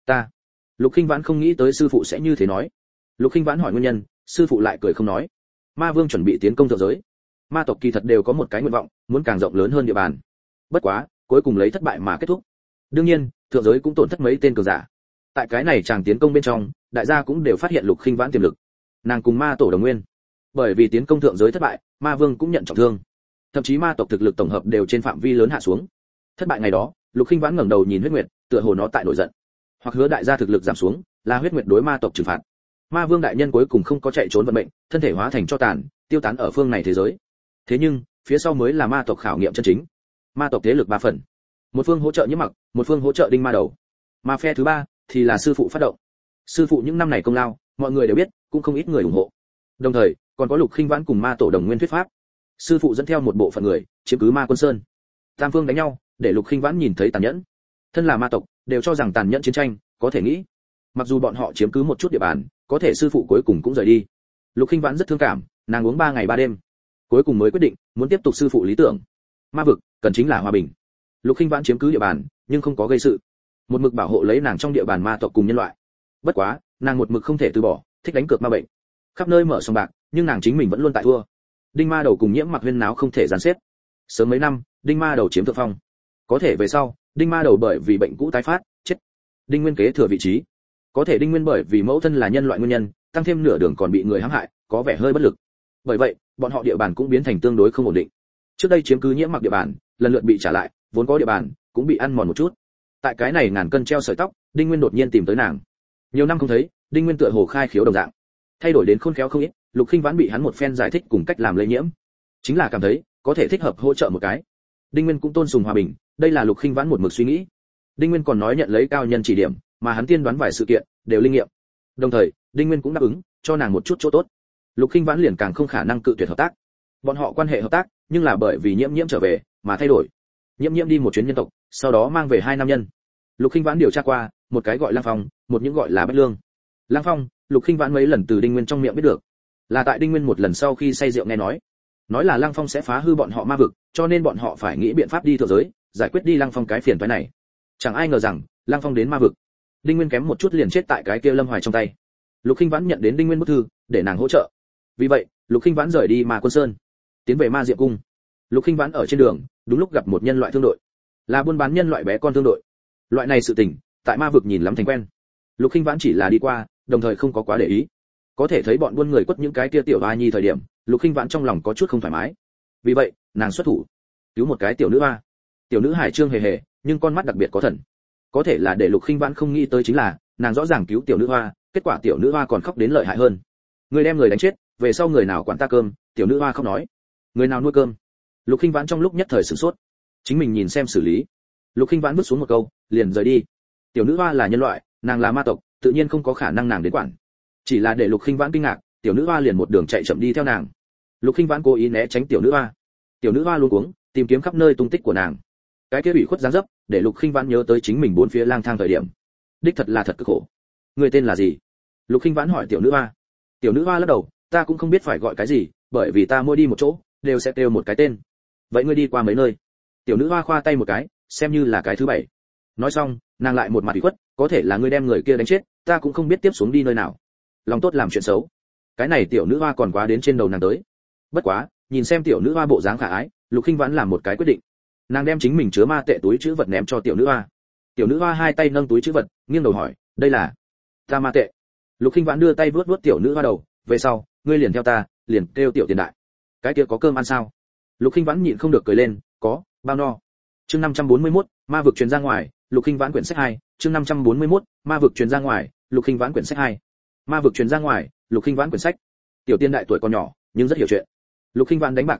[SPEAKER 1] Lục Khinh Vãn không nghĩ tới sư phụ sẽ như thế nói. Lục Khinh Vãn hỏi nguyên nhân, sư phụ lại cười không nói. Ma vương chuẩn bị tiến công thượng giới. Ma tộc kỳ thật đều có một cái nguyện vọng, muốn càng rộng lớn hơn địa bàn. Bất quá, cuối cùng lấy thất bại mà kết thúc. Đương nhiên, thượng giới cũng tổn thất mấy tên cường giả. Tại cái này chàng tiến công bên trong, đại gia cũng đều phát hiện Lục Khinh Vãn tiềm lực. Nàng cùng ma tổ đồng nguyên. Bởi vì tiến công thượng giới thất bại, ma vương cũng nhận trọng thương. Thậm chí ma tộc thực lực tổng hợp đều trên phạm vi lớn hạ xuống. Thất bại ngày đó, Lục Khinh Vãn ngẩng đầu nhìn Huyết Nguyệt, tựa hồ nó tại nổi giận. Hoặc hứa đại gia thực lực giảm xuống, là Huyết Nguyệt đối ma tộc trừng phạt. Ma vương đại nhân cuối cùng không có chạy trốn vận mệnh, thân thể hóa thành tro tàn, tiêu tán ở phương này thế giới. Thế nhưng, phía sau mới là ma tộc khảo nghiệm chân chính. Ma tộc thế lực 3 phần. Một phương hỗ trợ Nhiễm Mặc, một phương hỗ trợ Đinh Ma Đầu. Mà phe thứ 3 thì là sư phụ phát động. Sư phụ những năm này công lao, mọi người đều biết, cũng không ít người ủng hộ. Đồng thời, còn có Lục Khinh Vãn cùng ma tổ đồng nguyên thuyết pháp. Sư phụ dẫn theo một bộ phận người, chiếm cứ Ma Quân Sơn. Tam phương đánh nhau, để Lục Khinh Vãn nhìn thấy tàn nhẫn. Thân là ma tộc, đều cho rằng tàn nhẫn chiến tranh, có thể nghĩ. Mặc dù bọn họ chiếm cứ một chút địa bàn, có thể sư phụ cuối cùng cũng rời đi. Lục Khinh Vãn rất thương cảm, nàng uống 3 ngày 3 đêm, cuối cùng mới quyết định muốn tiếp tục sư phụ lý tưởng. Ma vực cần chính là hòa bình. Lục Khinh Vãn chiếm cứ địa bàn, nhưng không có gây sự, một mực bảo hộ lấy nàng trong địa bàn ma tộc cùng nhân loại. Bất quá, nàng một mực không thể từ bỏ, thích đánh cược ma bệnh, khắp nơi mở sòng bạc, nhưng nàng chính mình vẫn luôn tại thua. Đinh Ma Đầu cùng Nhiễm Mặc huyên náo không thể gián xếp. Sớm mấy năm, Đinh Ma Đầu chiếm thượng phong. Có thể về sau, Đinh Ma Đầu bởi vì bệnh cũ tái phát, chết. Đinh Nguyên kế thừa vị trí. Có thể Đinh Nguyên bởi vì mẫu thân là nhân loại nguyên nhân, tăng thêm nửa đường còn bị người hãm hại, có vẻ hơi bất lực. Bởi vậy, bọn họ địa bàn cũng biến thành tương đối không ổn định. Trước đây chiếm cứ Nhiễm Mặc địa bàn, lần lượt bị trả lại, vốn có địa bàn cũng bị ăn mòn một chút. Tại cái này ngàn cân treo sợi tóc, Đinh Nguyên đột nhiên tìm tới nàng. Nhiều năm không thấy, Đinh Nguyên tựa hồ khai khiếu đồng dạng, thay đổi đến khôn khéo không ít. Lục Khinh Vãn bị hắn một phen giải thích cùng cách làm lây nhiễm, chính là cảm thấy có thể thích hợp hỗ trợ một cái. Đinh Nguyên cũng tôn sùng hòa bình, đây là Lục Khinh Vãn một mực suy nghĩ. Đinh Nguyên còn nói nhận lấy cao nhân chỉ điểm, mà hắn tiên đoán vài sự kiện đều linh nghiệm. Đồng thời, Đinh Nguyên cũng đáp ứng cho nàng một chút chỗ tốt. Lục Khinh Vãn liền càng không khả năng cự tuyệt hợp tác. Bọn họ quan hệ hợp tác, nhưng là bởi vì Nhiễm Nhiễm trở về mà thay đổi. Nhiễm Nhiễm đi một chuyến nhân tộc, sau đó mang về 2 nam nhân. Lục Khinh Vãn điều tra qua, một cái gọi Lăng Phong, một những gọi là Bách Lương. Lăng Phong, Lục Khinh Vãn mấy lần từ Đinh Nguyên trong miệng biết được, là tại Đinh Nguyên một lần sau khi say rượu nghe nói là Lăng Phong sẽ phá hư bọn họ ma vực, cho nên bọn họ phải nghĩ biện pháp đi thượng giới, giải quyết đi Lăng Phong cái phiền toái này. Chẳng ai ngờ rằng, Lăng Phong đến ma vực, Đinh Nguyên kém một chút liền chết tại cái kia Lâm Hoài trong tay. Lục Khinh Vãn nhận đến Đinh Nguyên bức thư, để nàng hỗ trợ. Vì vậy, Lục Khinh Vãn rời đi Ma Quân Sơn, tiến về Ma Diệm Cung. Lục Khinh Vãn ở trên đường, đúng lúc gặp một nhân loại thương đội, là buôn bán nhân loại bé con thương đội. Loại này sự tình, tại ma vực nhìn lắm thành quen. Lục Khinh Vãn chỉ là đi qua, đồng thời không có quá để ý. Có thể thấy bọn buôn người quất những cái kia tiểu hoa nhi thời điểm, Lục Khinh Vãn trong lòng có chút không thoải mái. Vì vậy, nàng xuất thủ, cứu một cái tiểu nữ hoa. Tiểu nữ hải trương hề hề, nhưng con mắt đặc biệt có thần. Có thể là để Lục Khinh Vãn không nghĩ tới chính là, nàng rõ ràng cứu tiểu nữ hoa, kết quả tiểu nữ hoa còn khóc đến lợi hại hơn. Người đem người đánh chết, về sau người nào quản ta cơm? Tiểu nữ hoa khóc nói. Người nào nuôi cơm? Lục Khinh Vãn trong lúc nhất thời sửng sốt, chính mình nhìn xem xử lý. Lục Khinh Vãn bước xuống một câu, liền rời đi. Tiểu nữ hoa là nhân loại, nàng là ma tộc, tự nhiên không có khả năng nàng đến quản. Chỉ là để Lục Khinh Vãn kinh ngạc, tiểu nữ hoa liền một đường chạy chậm đi theo nàng. Lục Khinh Vãn cố ý né tránh tiểu nữ hoa. Tiểu nữ hoa luống cuống, tìm kiếm khắp nơi tung tích của nàng. Cái kia ủy khuất dáng dấp, để Lục Khinh Vãn nhớ tới chính mình bốn phía lang thang thời điểm. Đích thật là thật cực khổ. Người tên là gì? Lục Khinh Vãn hỏi tiểu nữ hoa. Tiểu nữ hoa lắc đầu, ta cũng không biết phải gọi cái gì, bởi vì ta mỗi đi một chỗ, đều sẽ kêu một cái tên. Vậy ngươi đi qua mấy nơi? Tiểu nữ hoa khoa tay một cái, xem như là cái thứ 7. Nói xong, nàng lại một mặt ủy khuất, có thể là ngươi đem người kia đánh chết, ta cũng không biết tiếp xuống đi nơi nào. Lòng tốt làm chuyện xấu. Cái này tiểu nữ hoa còn quá đến trên đầu nàng tới. Bất quá, nhìn xem tiểu nữ hoa bộ dáng khả ái, Lục Khinh Vãn làm một cái quyết định. Nàng đem chính mình chứa ma tệ túi trữ vật ném cho tiểu nữ hoa. Tiểu nữ hoa hai tay nâng túi trữ vật, nghiêng đầu hỏi, đây là ta ma tệ. Lục Khinh Vãn đưa tay vuốt vuốt tiểu nữ hoa đầu, về sau, ngươi liền theo ta, liền kêu tiểu tiền đại. Cái kia có cơm ăn sao? Lục Khinh Vãn nhịn không được cười lên, có, bao no. Chương 541, ma vực truyền ra ngoài, Lục Khinh Vãn quyển sách 2, chương 541, ma vực truyền ra ngoài, Lục Khinh Vãn quyển sách 2. Ma vực truyền ra ngoài, Lục Khinh Vãn quyển sách. Tiểu tiên đại tuổi còn nhỏ, nhưng rất hiểu chuyện. Lục Khinh Vãn đánh bạc thời điểm,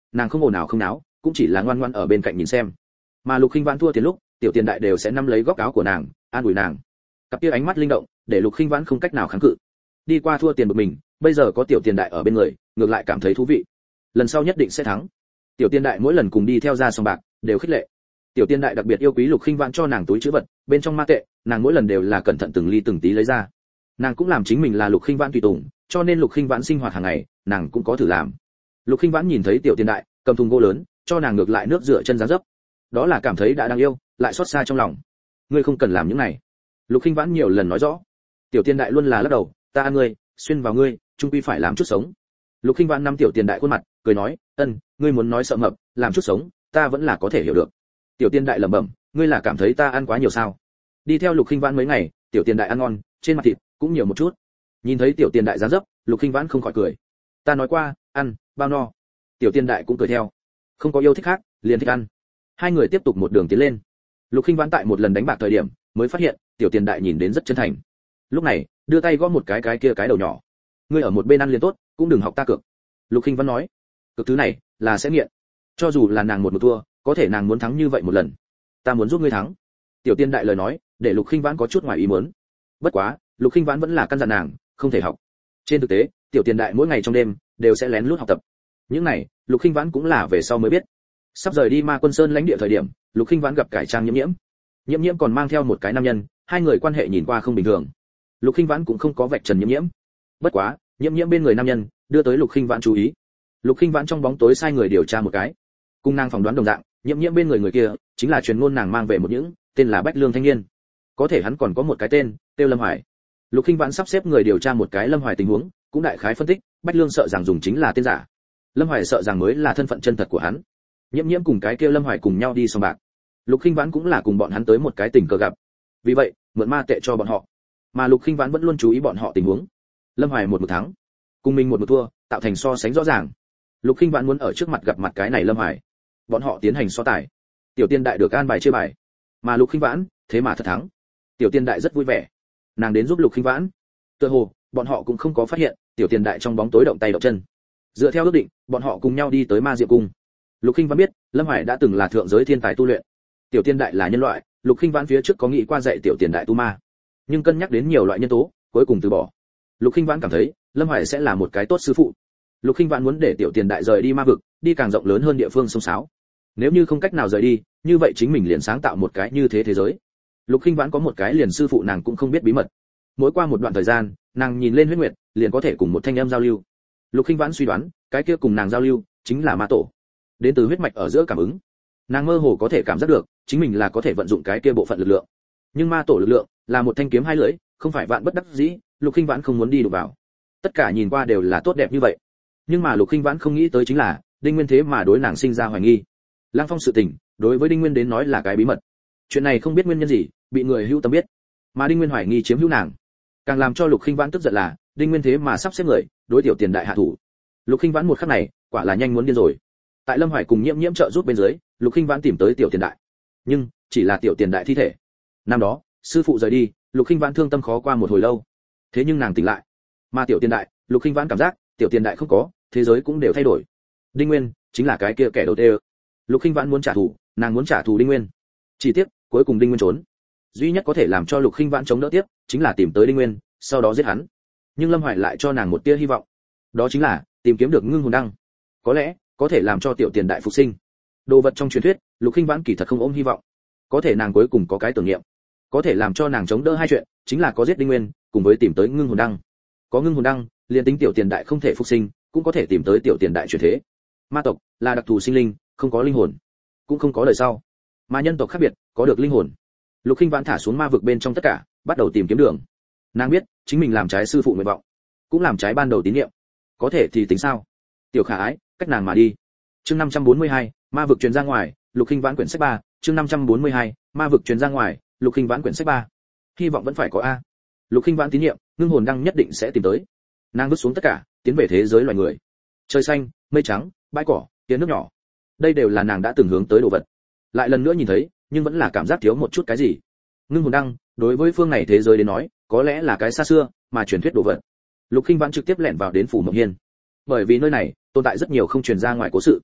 [SPEAKER 1] nàng không ồn ào không náo, cũng chỉ là ngoan ngoãn ở bên cạnh nhìn xem. Mà Lục Khinh Vãn thua tiền lúc, tiểu tiền đại đều sẽ nắm lấy góc áo của nàng, an ủi nàng. Cặp kia ánh mắt linh động, để Lục Khinh Vãn không cách nào kháng cự. Đi qua thua tiền một mình, bây giờ có tiểu tiền đại ở bên người, ngược lại cảm thấy thú vị. Lần sau nhất định sẽ thắng. Tiểu tiền đại mỗi lần cùng đi theo ra sòng bạc, đều khích lệ. Tiểu tiền đại đặc biệt yêu quý Lục Khinh Vãn cho nàng túi trữ vật, bên trong ma tệ, nàng mỗi lần đều là cẩn thận từng ly từng tí lấy ra. Nàng cũng làm chính mình là Lục Khinh Vãn tùy tùng, cho nên Lục Khinh Vãn sinh hoạt hàng ngày, nàng cũng có thử làm. Lục Khinh Vãn nhìn thấy tiểu tiền đại cầm thùng gỗ lớn, cho nàng ngược lại nước rửa chân dáng dấp. Đó là cảm thấy đã đáng yêu, lại xót xa trong lòng. Ngươi không cần làm những này. Lục Khinh Vãn nhiều lần nói rõ. Tiểu tiền đại luôn là lắc đầu, ta ăn ngươi, xuyên vào ngươi, chung quy phải làm chút sống. Lục Khinh Vãn nắm tiểu tiền đại khuôn mặt, cười nói, ngươi muốn nói sợ mập, làm chút sống, ta vẫn là có thể hiểu được. Tiểu tiền đại lẩm bẩm, ngươi là cảm thấy ta ăn quá nhiều sao? Đi theo Lục Khinh Vãn mấy ngày, tiểu tiền đại ăn ngon, trên mặt thịt cũng nhiều một chút. Nhìn thấy tiểu tiền đại dáng dấp, Lục Khinh Vãn không khỏi cười. Ta nói qua, ăn, bao no. Tiểu tiền đại cũng cười theo. Không có yêu thích khác, liền thích ăn. Hai người tiếp tục một đường tiến lên. Lục Khinh Vãn tại một lần đánh bạc thời điểm, mới phát hiện, tiểu tiền đại nhìn đến rất chân thành. Lúc này, đưa tay gõ một cái kia cái đầu nhỏ. Ngươi ở một bên ăn liền tốt, cũng đừng học ta cược. Lục Khinh Vãn nói. Cược thứ này, là sẽ nghiện. Cho dù là nàng một thua, có thể nàng muốn thắng như vậy một lần. Ta muốn giúp ngươi thắng. Tiểu tiền đại lời nói, để Lục Khinh Vãn có chút ngoài ý muốn. Bất quá, Lục Khinh Vãn vẫn là căn dặn nàng, không thể học. Trên thực tế, tiểu tiền đại mỗi ngày trong đêm đều sẽ lén lút học tập. Những này, Lục Khinh Vãn cũng là về sau mới biết. Sắp rời đi Ma Quân Sơn lãnh địa thời điểm, Lục Khinh Vãn gặp cải trang Nhiễm Nhiễm. Nhiễm Nhiễm còn mang theo một cái nam nhân, hai người quan hệ nhìn qua không bình thường. Lục Khinh Vãn cũng không có vạch trần Nhiễm Nhiễm. Bất quá, Nhiễm Nhiễm bên người nam nhân, đưa tới Lục Khinh Vãn chú ý. Lục Khinh Vãn trong bóng tối sai người điều tra một cái. Cung nàng phỏng đoán đồng dạng, Nhiễm Nhiễm bên người kia, chính là truyền ngôn nàng mang về một những tên là Bách Lương thanh niên. Có thể hắn còn có một cái tên, tiêu Lâm Hoài. Lục Khinh Vãn sắp xếp người điều tra một cái Lâm Hoài tình huống, cũng đại khái phân tích, Bách Lương sợ rằng dùng chính là tên giả. Lâm Hoài sợ rằng mới là thân phận chân thật của hắn. Nhiễm Nhiễm cùng cái kia Lâm Hoài cùng nhau đi sòng bạc. Lục Khinh Vãn cũng là cùng bọn hắn tới một cái tình cờ gặp. Vì vậy, mượn ma tệ cho bọn họ. Mà Lục Khinh Vãn vẫn luôn chú ý bọn họ tình huống. Lâm Hoài một thắng, cùng mình một thua, tạo thành so sánh rõ ràng. Lục Khinh Vãn muốn ở trước mặt gặp mặt cái này Lâm Hoài. Bọn họ tiến hành so tài. Tiểu Tiên đại được an bài chia bài, mà Lục Khinh Vãn thế mà thật thắng. Tiểu Tiên đại rất vui vẻ. Nàng đến giúp Lục Khinh Vãn. Tựa hồ, bọn họ cũng không có phát hiện, Tiểu Tiên đại trong bóng tối động tay động chân. Dựa theo ước định, bọn họ cùng nhau đi tới Ma Diệp cung. Lục Khinh Vãn biết, Lâm Hoài đã từng là thượng giới thiên tài tu luyện. Tiểu Tiên đại là nhân loại, Lục Khinh Vãn phía trước có nghĩ qua dạy Tiểu Tiên đại tu ma, nhưng cân nhắc đến nhiều loại nhân tố, cuối cùng từ bỏ. Lục Khinh Vãn cảm thấy, Lâm Hoài sẽ là một cái tốt sư phụ. Lục Khinh Vãn muốn để Tiểu Tiên đại rời đi ma vực, đi càng rộng lớn hơn địa phương sông sáo. Nếu như không cách nào rời đi, như vậy chính mình liền sáng tạo một cái như thế giới. Lục Khinh Vãn có một cái liền sư phụ nàng cũng không biết bí mật. Mỗi qua một đoạn thời gian, nàng nhìn lên huyết nguyệt, liền có thể cùng một thanh âm giao lưu. Lục Khinh Vãn suy đoán, cái kia cùng nàng giao lưu chính là ma tổ, đến từ huyết mạch ở giữa cảm ứng. Nàng mơ hồ có thể cảm giác được, chính mình là có thể vận dụng cái kia bộ phận lực lượng. Nhưng ma tổ lực lượng là một thanh kiếm hai lưỡi, không phải vạn bất đắc dĩ, Lục Khinh Vãn không muốn đi đụng vào. Tất cả nhìn qua đều là tốt đẹp như vậy, nhưng mà Lục Khinh Vãn không nghĩ tới chính là, Đinh Nguyên thế mà đối nàng sinh ra hoài nghi. Lăng Phong sự tình, đối với Đinh Nguyên đến nói là cái bí mật. Chuyện này không biết nguyên nhân gì, bị người hữu tâm biết, mà Đinh Nguyên hoài nghi chiếm hữu nàng. Càng làm cho Lục Khinh Vãn tức giận là, Đinh Nguyên thế mà sắp xếp người đối Tiểu Tiền đại hạ thủ. Lục Khinh Vãn một khắc này, quả là nhanh muốn điên rồi. Tại Lâm Hoài cùng Nhiễm Nhiễm trợ giúp bên dưới, Lục Khinh Vãn tìm tới Tiểu Tiền đại. Nhưng, chỉ là Tiểu Tiền đại thi thể. Năm đó, sư phụ rời đi, Lục Khinh Vãn thương tâm khó qua một hồi lâu. Thế nhưng nàng tỉnh lại, mà Tiểu Tiền đại, Lục Khinh Vãn cảm giác, Tiểu Tiền đại không có, thế giới cũng đều thay đổi. Đinh Nguyên chính là cái kia kẻ đầu tiên. Lục Khinh Vãn muốn trả thù, nàng muốn trả thù Đinh Nguyên. Chỉ tiếc, cuối cùng Đinh Nguyên trốn. Duy nhất có thể làm cho Lục Khinh Vãn chống đỡ tiếp, chính là tìm tới Đinh Nguyên, sau đó giết hắn. Nhưng Lâm Hoài lại cho nàng một tia hy vọng. Đó chính là tìm kiếm được ngưng hồn đăng. Có lẽ có thể làm cho Tiểu Tiền đại phục sinh. Đồ vật trong truyền thuyết, Lục Khinh Vãn kỳ thật không ôm hy vọng. Có thể nàng cuối cùng có cái tưởng niệm, có thể làm cho nàng chống đỡ hai chuyện, chính là có giết Đinh Nguyên, cùng với tìm tới ngưng hồn đăng. Có ngưng hồn đăng, liền tính Tiểu Tiền đại không thể phục sinh, cũng có thể tìm tới Tiểu Tiền đại chuyển thế. Ma tộc là đặc thù sinh linh, không có linh hồn, cũng không có đời sau. Mà nhân tộc khác biệt, có được linh hồn. Lục Khinh Vãn thả xuống ma vực bên trong tất cả, bắt đầu tìm kiếm đường. Nàng biết, chính mình làm trái sư phụ nguyện vọng, cũng làm trái ban đầu tín niệm. Có thể thì tính sao? Tiểu Khả Ái, cách nàng mà đi. Chương 542, ma vực truyền ra ngoài, Lục Khinh Vãn quyển sách 3, chương 542, ma vực truyền ra ngoài, Lục Khinh Vãn quyển sách 3. Hy vọng vẫn phải có a. Lục Khinh Vãn tín niệm, ngưng hồn đăng nhất định sẽ tìm tới. Nàng vứt xuống tất cả, tiến về thế giới loài người. Trời xanh, mây trắng, bãi cỏ, tiếng nước nhỏ. Đây đều là nàng đã từng hướng tới đồ vật. Lại lần nữa nhìn thấy, nhưng vẫn là cảm giác thiếu một chút cái gì. Ngưng hồn đăng, đối với phương này thế giới đến nói, có lẽ là cái xa xưa mà truyền thuyết đồ vật. Lục Khinh Vãn trực tiếp lẻn vào đến phủ Mộng Hiên. Bởi vì nơi này tồn tại rất nhiều không truyền ra ngoài cố sự.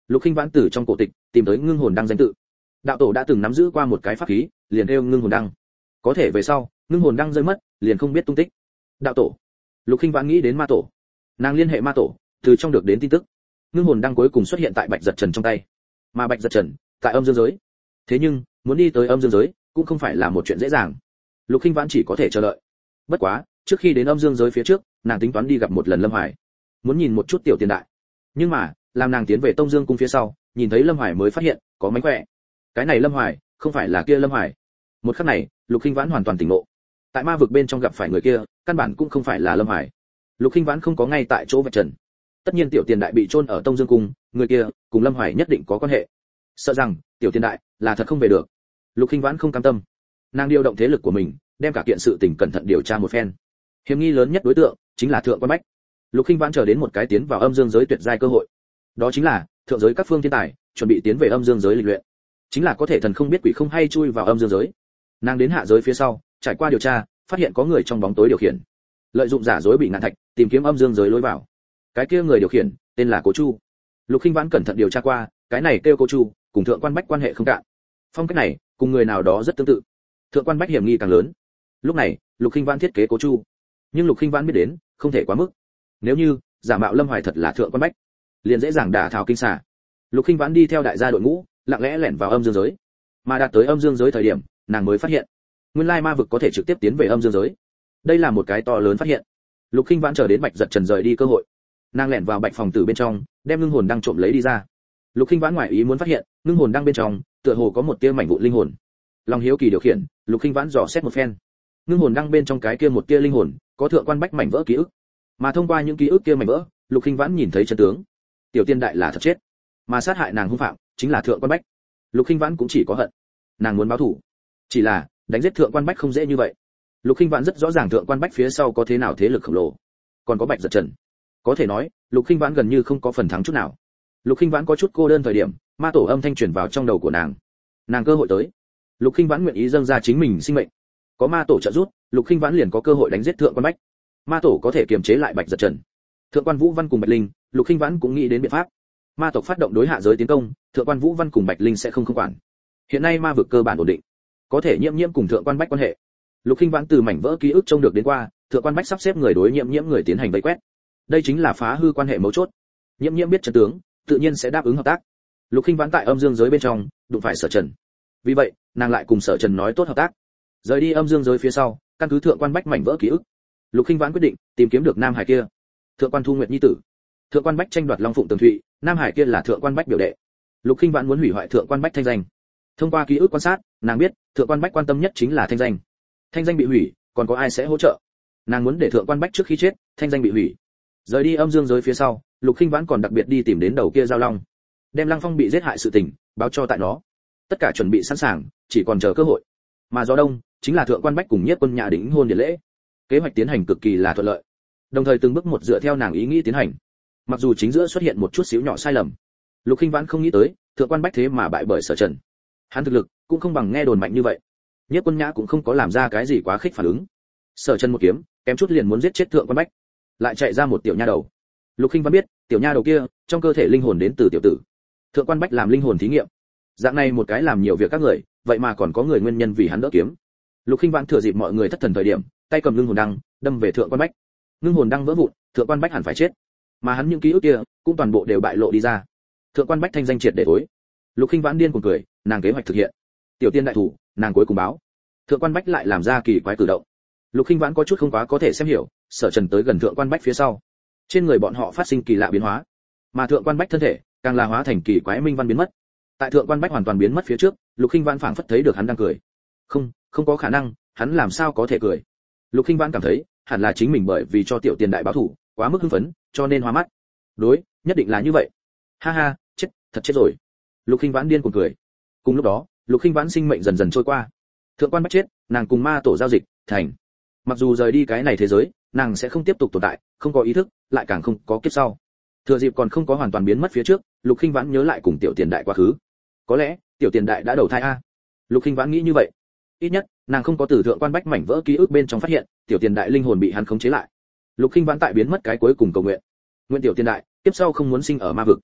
[SPEAKER 1] Lục Khinh Vãn từ trong cổ tịch tìm tới ngưng hồn đăng danh tự. Đạo tổ đã từng nắm giữ qua một cái pháp khí, liền kêu ngưng hồn đăng. Có thể về sau, ngưng hồn đăng rơi mất, liền không biết tung tích. Đạo tổ. Lục Khinh Vãn nghĩ đến ma tổ. Nàng liên hệ ma tổ, từ trong được đến tin tức. Ngưng hồn đăng cuối cùng xuất hiện tại Bạch Giật Trần trong tay. Mà Bạch Giật Trần, tại âm dương giới. Thế nhưng, muốn đi tới âm dương giới, cũng không phải là một chuyện dễ dàng. Lục Khinh Vãn chỉ có thể chờ đợi. Bất quá, trước khi đến âm dương giới phía trước, nàng tính toán đi gặp một lần Lâm Hoài, muốn nhìn một chút tiểu tiền đại. Nhưng mà, làm nàng tiến về Tông Dương cung phía sau, nhìn thấy Lâm Hoài mới phát hiện, có mánh khỏe. Cái này Lâm Hoài, không phải là kia Lâm Hoài. Một khắc này, Lục Khinh Vãn hoàn toàn tỉnh ngộ. Tại ma vực bên trong gặp phải người kia, căn bản cũng không phải là Lâm Hoài. Lục Khinh Vãn không có ngay tại chỗ vạch trần. Tất nhiên tiểu tiền đại bị chôn ở Tông Dương cung, người kia cùng Lâm Hoài nhất định có quan hệ. Sợ rằng tiểu tiền đại là thật không về được. Lục Khinh Vãn không cam tâm. Nàng điều động thế lực của mình, đem cả kiện sự tình cẩn thận điều tra một phen. Hiểm nghi lớn nhất đối tượng chính là Thượng Quan Bách. Lục Khinh Vãn chờ đến một cái tiến vào âm dương giới tuyệt giai cơ hội. Đó chính là thượng giới các phương thiên tài chuẩn bị tiến về âm dương giới lịch luyện, chính là có thể thần không biết quỷ không hay chui vào âm dương giới. Nàng đến hạ giới phía sau, trải qua điều tra, phát hiện có người trong bóng tối điều khiển, lợi dụng giả dối bị ngạn thạch, tìm kiếm âm dương giới lối vào. Cái kia người điều khiển tên là Cố Chu. Lục Khinh Vãn cẩn thận điều tra qua, cái này kêu Cố Chu, cùng Thượng Quan Bách quan hệ không cạn. Phong cách này cùng người nào đó rất tương tự. Thượng Quan Bách hiểm nghi càng lớn. Lúc này, Lục Khinh Vãn thiết kế Cố Chu, nhưng Lục Khinh Vãn biết đến, không thể quá mức. Nếu như giả mạo Lâm Hoài thật là Thượng Quan Bách, liền dễ dàng đả thảo kinh xà. Lục Khinh Vãn đi theo đại gia đội ngũ, lặng lẽ lẻn vào âm dương giới. Mà đạt tới âm dương giới thời điểm, nàng mới phát hiện, nguyên lai ma vực có thể trực tiếp tiến về âm dương giới. Đây là một cái to lớn phát hiện. Lục Khinh Vãn chờ đến Bạch Giật Trần rời đi cơ hội, nàng lẻn vào Bạch phòng tử bên trong, đem ngưng hồn đăng trộm lấy đi ra. Lục Khinh Vãn ngoài ý muốn phát hiện, ngưng hồn đăng bên trong, tựa hồ có một tia mảnh vụn linh hồn. Lòng hiếu kỳ điều khiển, Lục Khinh Vãn dò xét một phen. Ngưng hồn đăng bên trong cái kia một tia linh hồn, có Thượng Quan Bách mảnh vỡ ký ức. Mà thông qua những ký ức kia mảnh vỡ, Lục Khinh Vãn nhìn thấy chân tướng. Tiểu tiên đại là thật chết, mà sát hại nàng hung phạm chính là Thượng Quan Bách. Lục Khinh Vãn cũng chỉ có hận, nàng muốn báo thù. Chỉ là, đánh giết Thượng Quan Bách không dễ như vậy. Lục Khinh Vãn rất rõ ràng Thượng Quan Bách phía sau có thế nào thế lực khổng lồ, còn có Bạch Giật Trần. Có thể nói, Lục Khinh Vãn gần như không có phần thắng chút nào. Lục Khinh Vãn có chút cô đơn thời điểm, ma tổ âm thanh truyền vào trong đầu của nàng. Nàng cơ hội tới. Lục Khinh Vãn nguyện ý dâng ra chính mình sinh mệnh. Có ma tổ trợ giúp, Lục Khinh Vãn liền có cơ hội đánh giết Thượng Quan Bách. Ma tổ có thể kiềm chế lại Bạch Giật Trần. Thượng Quan Vũ Văn cùng Bạch Linh, Lục Khinh Vãn cũng nghĩ đến biện pháp. Ma tộc phát động đối hạ giới tiến công, Thượng Quan Vũ Văn cùng Bạch Linh sẽ không quản. Hiện nay ma vực cơ bản ổn định, có thể Nhiễm Nhiễm cùng Thượng Quan Bách quan hệ. Lục Khinh Vãn từ mảnh vỡ ký ức trông được đến qua, Thượng Quan Bách sắp xếp người đối Nhiễm Nhiễm người tiến hành vây quét. Đây chính là phá hư quan hệ mấu chốt. Nhiễm Nhiễm biết trận tướng, tự nhiên sẽ đáp ứng hợp tác. Lục Khinh Vãn tại âm dương giới bên trong, đụng phải Sở Trần. Vì vậy, nàng lại cùng Sở Trần nói tốt hợp tác. Rời đi âm dương giới phía sau, căn cứ Thượng Quan Bách mảnh vỡ ký ức, Lục Khinh Vãn quyết định tìm kiếm được Nam Hải kia. Thượng Quan Thu Nguyệt nhi tử. Thượng Quan Bách tranh đoạt Long Phụng Tường Thụy, Nam Hải kia là Thượng Quan Bách biểu đệ. Lục Khinh Vãn muốn hủy hoại Thượng Quan Bách thanh danh. Thông qua ký ức quan sát, nàng biết, Thượng Quan Bách quan tâm nhất chính là thanh danh. Thanh danh bị hủy, còn có ai sẽ hỗ trợ? Nàng muốn để Thượng Quan Bách trước khi chết, thanh danh bị hủy. Rời đi âm dương giới phía sau, Lục Khinh Vãn còn đặc biệt đi tìm đến đầu kia giao long, đem Lăng Phong bị giết hại sự tình báo cho tại nó. Tất cả chuẩn bị sẵn sàng, chỉ còn chờ cơ hội. Mà gió đông chính là Thượng Quan Bách cùng Nhiếp Quân Nhã đính hôn điển lễ. Kế hoạch tiến hành cực kỳ là thuận lợi, đồng thời từng bước một dựa theo nàng ý nghĩ tiến hành. Mặc dù chính giữa xuất hiện một chút xíu nhỏ sai lầm, Lục Khinh Vãn không nghĩ tới, Thượng Quan Bách thế mà bại bởi Sở Trần. Hắn thực lực cũng không bằng nghe đồn mạnh như vậy. Nhiếp Quân Nhã cũng không có làm ra cái gì quá khích phản ứng. Sở Trần một kiếm, kém chút liền muốn giết chết Thượng Quan Bách, lại chạy ra một tiểu nha đầu. Lục Khinh Vãn biết, tiểu nha đầu kia, trong cơ thể linh hồn đến từ tiểu tử. Thượng Quan Bách làm linh hồn thí nghiệm. Dạng này một cái làm nhiều việc các người, vậy mà còn có người nguyên nhân vì hắn đỡ kiếm. Lục Khinh Vãn thừa dịp mọi người thất thần thời điểm, tay cầm ngưng hồn đăng, đâm về Thượng Quan Bách. Ngưng hồn đăng vỡ vụn, Thượng Quan Bách hẳn phải chết. Mà hắn những ký ức kia, cũng toàn bộ đều bại lộ đi ra. Thượng Quan Bách thanh danh triệt để tối. Lục Khinh Vãn điên cuồng cười, nàng kế hoạch thực hiện. Tiểu tiên đại thủ, nàng cuối cùng báo. Thượng Quan Bách lại làm ra kỳ quái cử động. Lục Khinh Vãn có chút không quá có thể xem hiểu, Sở Trần tới gần Thượng Quan Bách phía sau, trên người bọn họ phát sinh kỳ lạ biến hóa, mà Thượng Quan Bách thân thể càng là hóa thành kỳ quái minh văn biến mất. Tại Thượng Quan Bách hoàn toàn biến mất phía trước, Lục Khinh Vãn phảng phất thấy được hắn đang cười. Không có khả năng, hắn làm sao có thể cười? Lục Khinh Vãn cảm thấy, hẳn là chính mình bởi vì cho tiểu tiền đại báo thủ, quá mức hưng phấn, cho nên hoa mắt. Đối, nhất định là như vậy. Ha ha, thật chết rồi. Lục Khinh Vãn điên cuồng cười. Cùng lúc đó, Lục Khinh Vãn sinh mệnh dần dần trôi qua. Thượng Quan Bách chết, nàng cùng ma tổ giao dịch thành. Mặc dù rời đi cái này thế giới, nàng sẽ không tiếp tục tồn tại, không có ý thức, lại càng không có kiếp sau. Thừa dịp còn không có hoàn toàn biến mất phía trước, Lục Khinh Vãn nhớ lại cùng tiểu tiền đại quá khứ. Có lẽ, tiểu tiền đại đã đầu thai a. Lục Khinh Vãn nghĩ như vậy. Ít nhất, nàng không có từ Thượng Quan Bách mảnh vỡ ký ức bên trong phát hiện, tiểu tiền đại linh hồn bị hắn khống chế lại. Lục Khinh Vãn tại biến mất cái cuối cùng cầu nguyện. Nguyện tiểu tiền đại, tiếp sau không muốn sinh ở ma vực.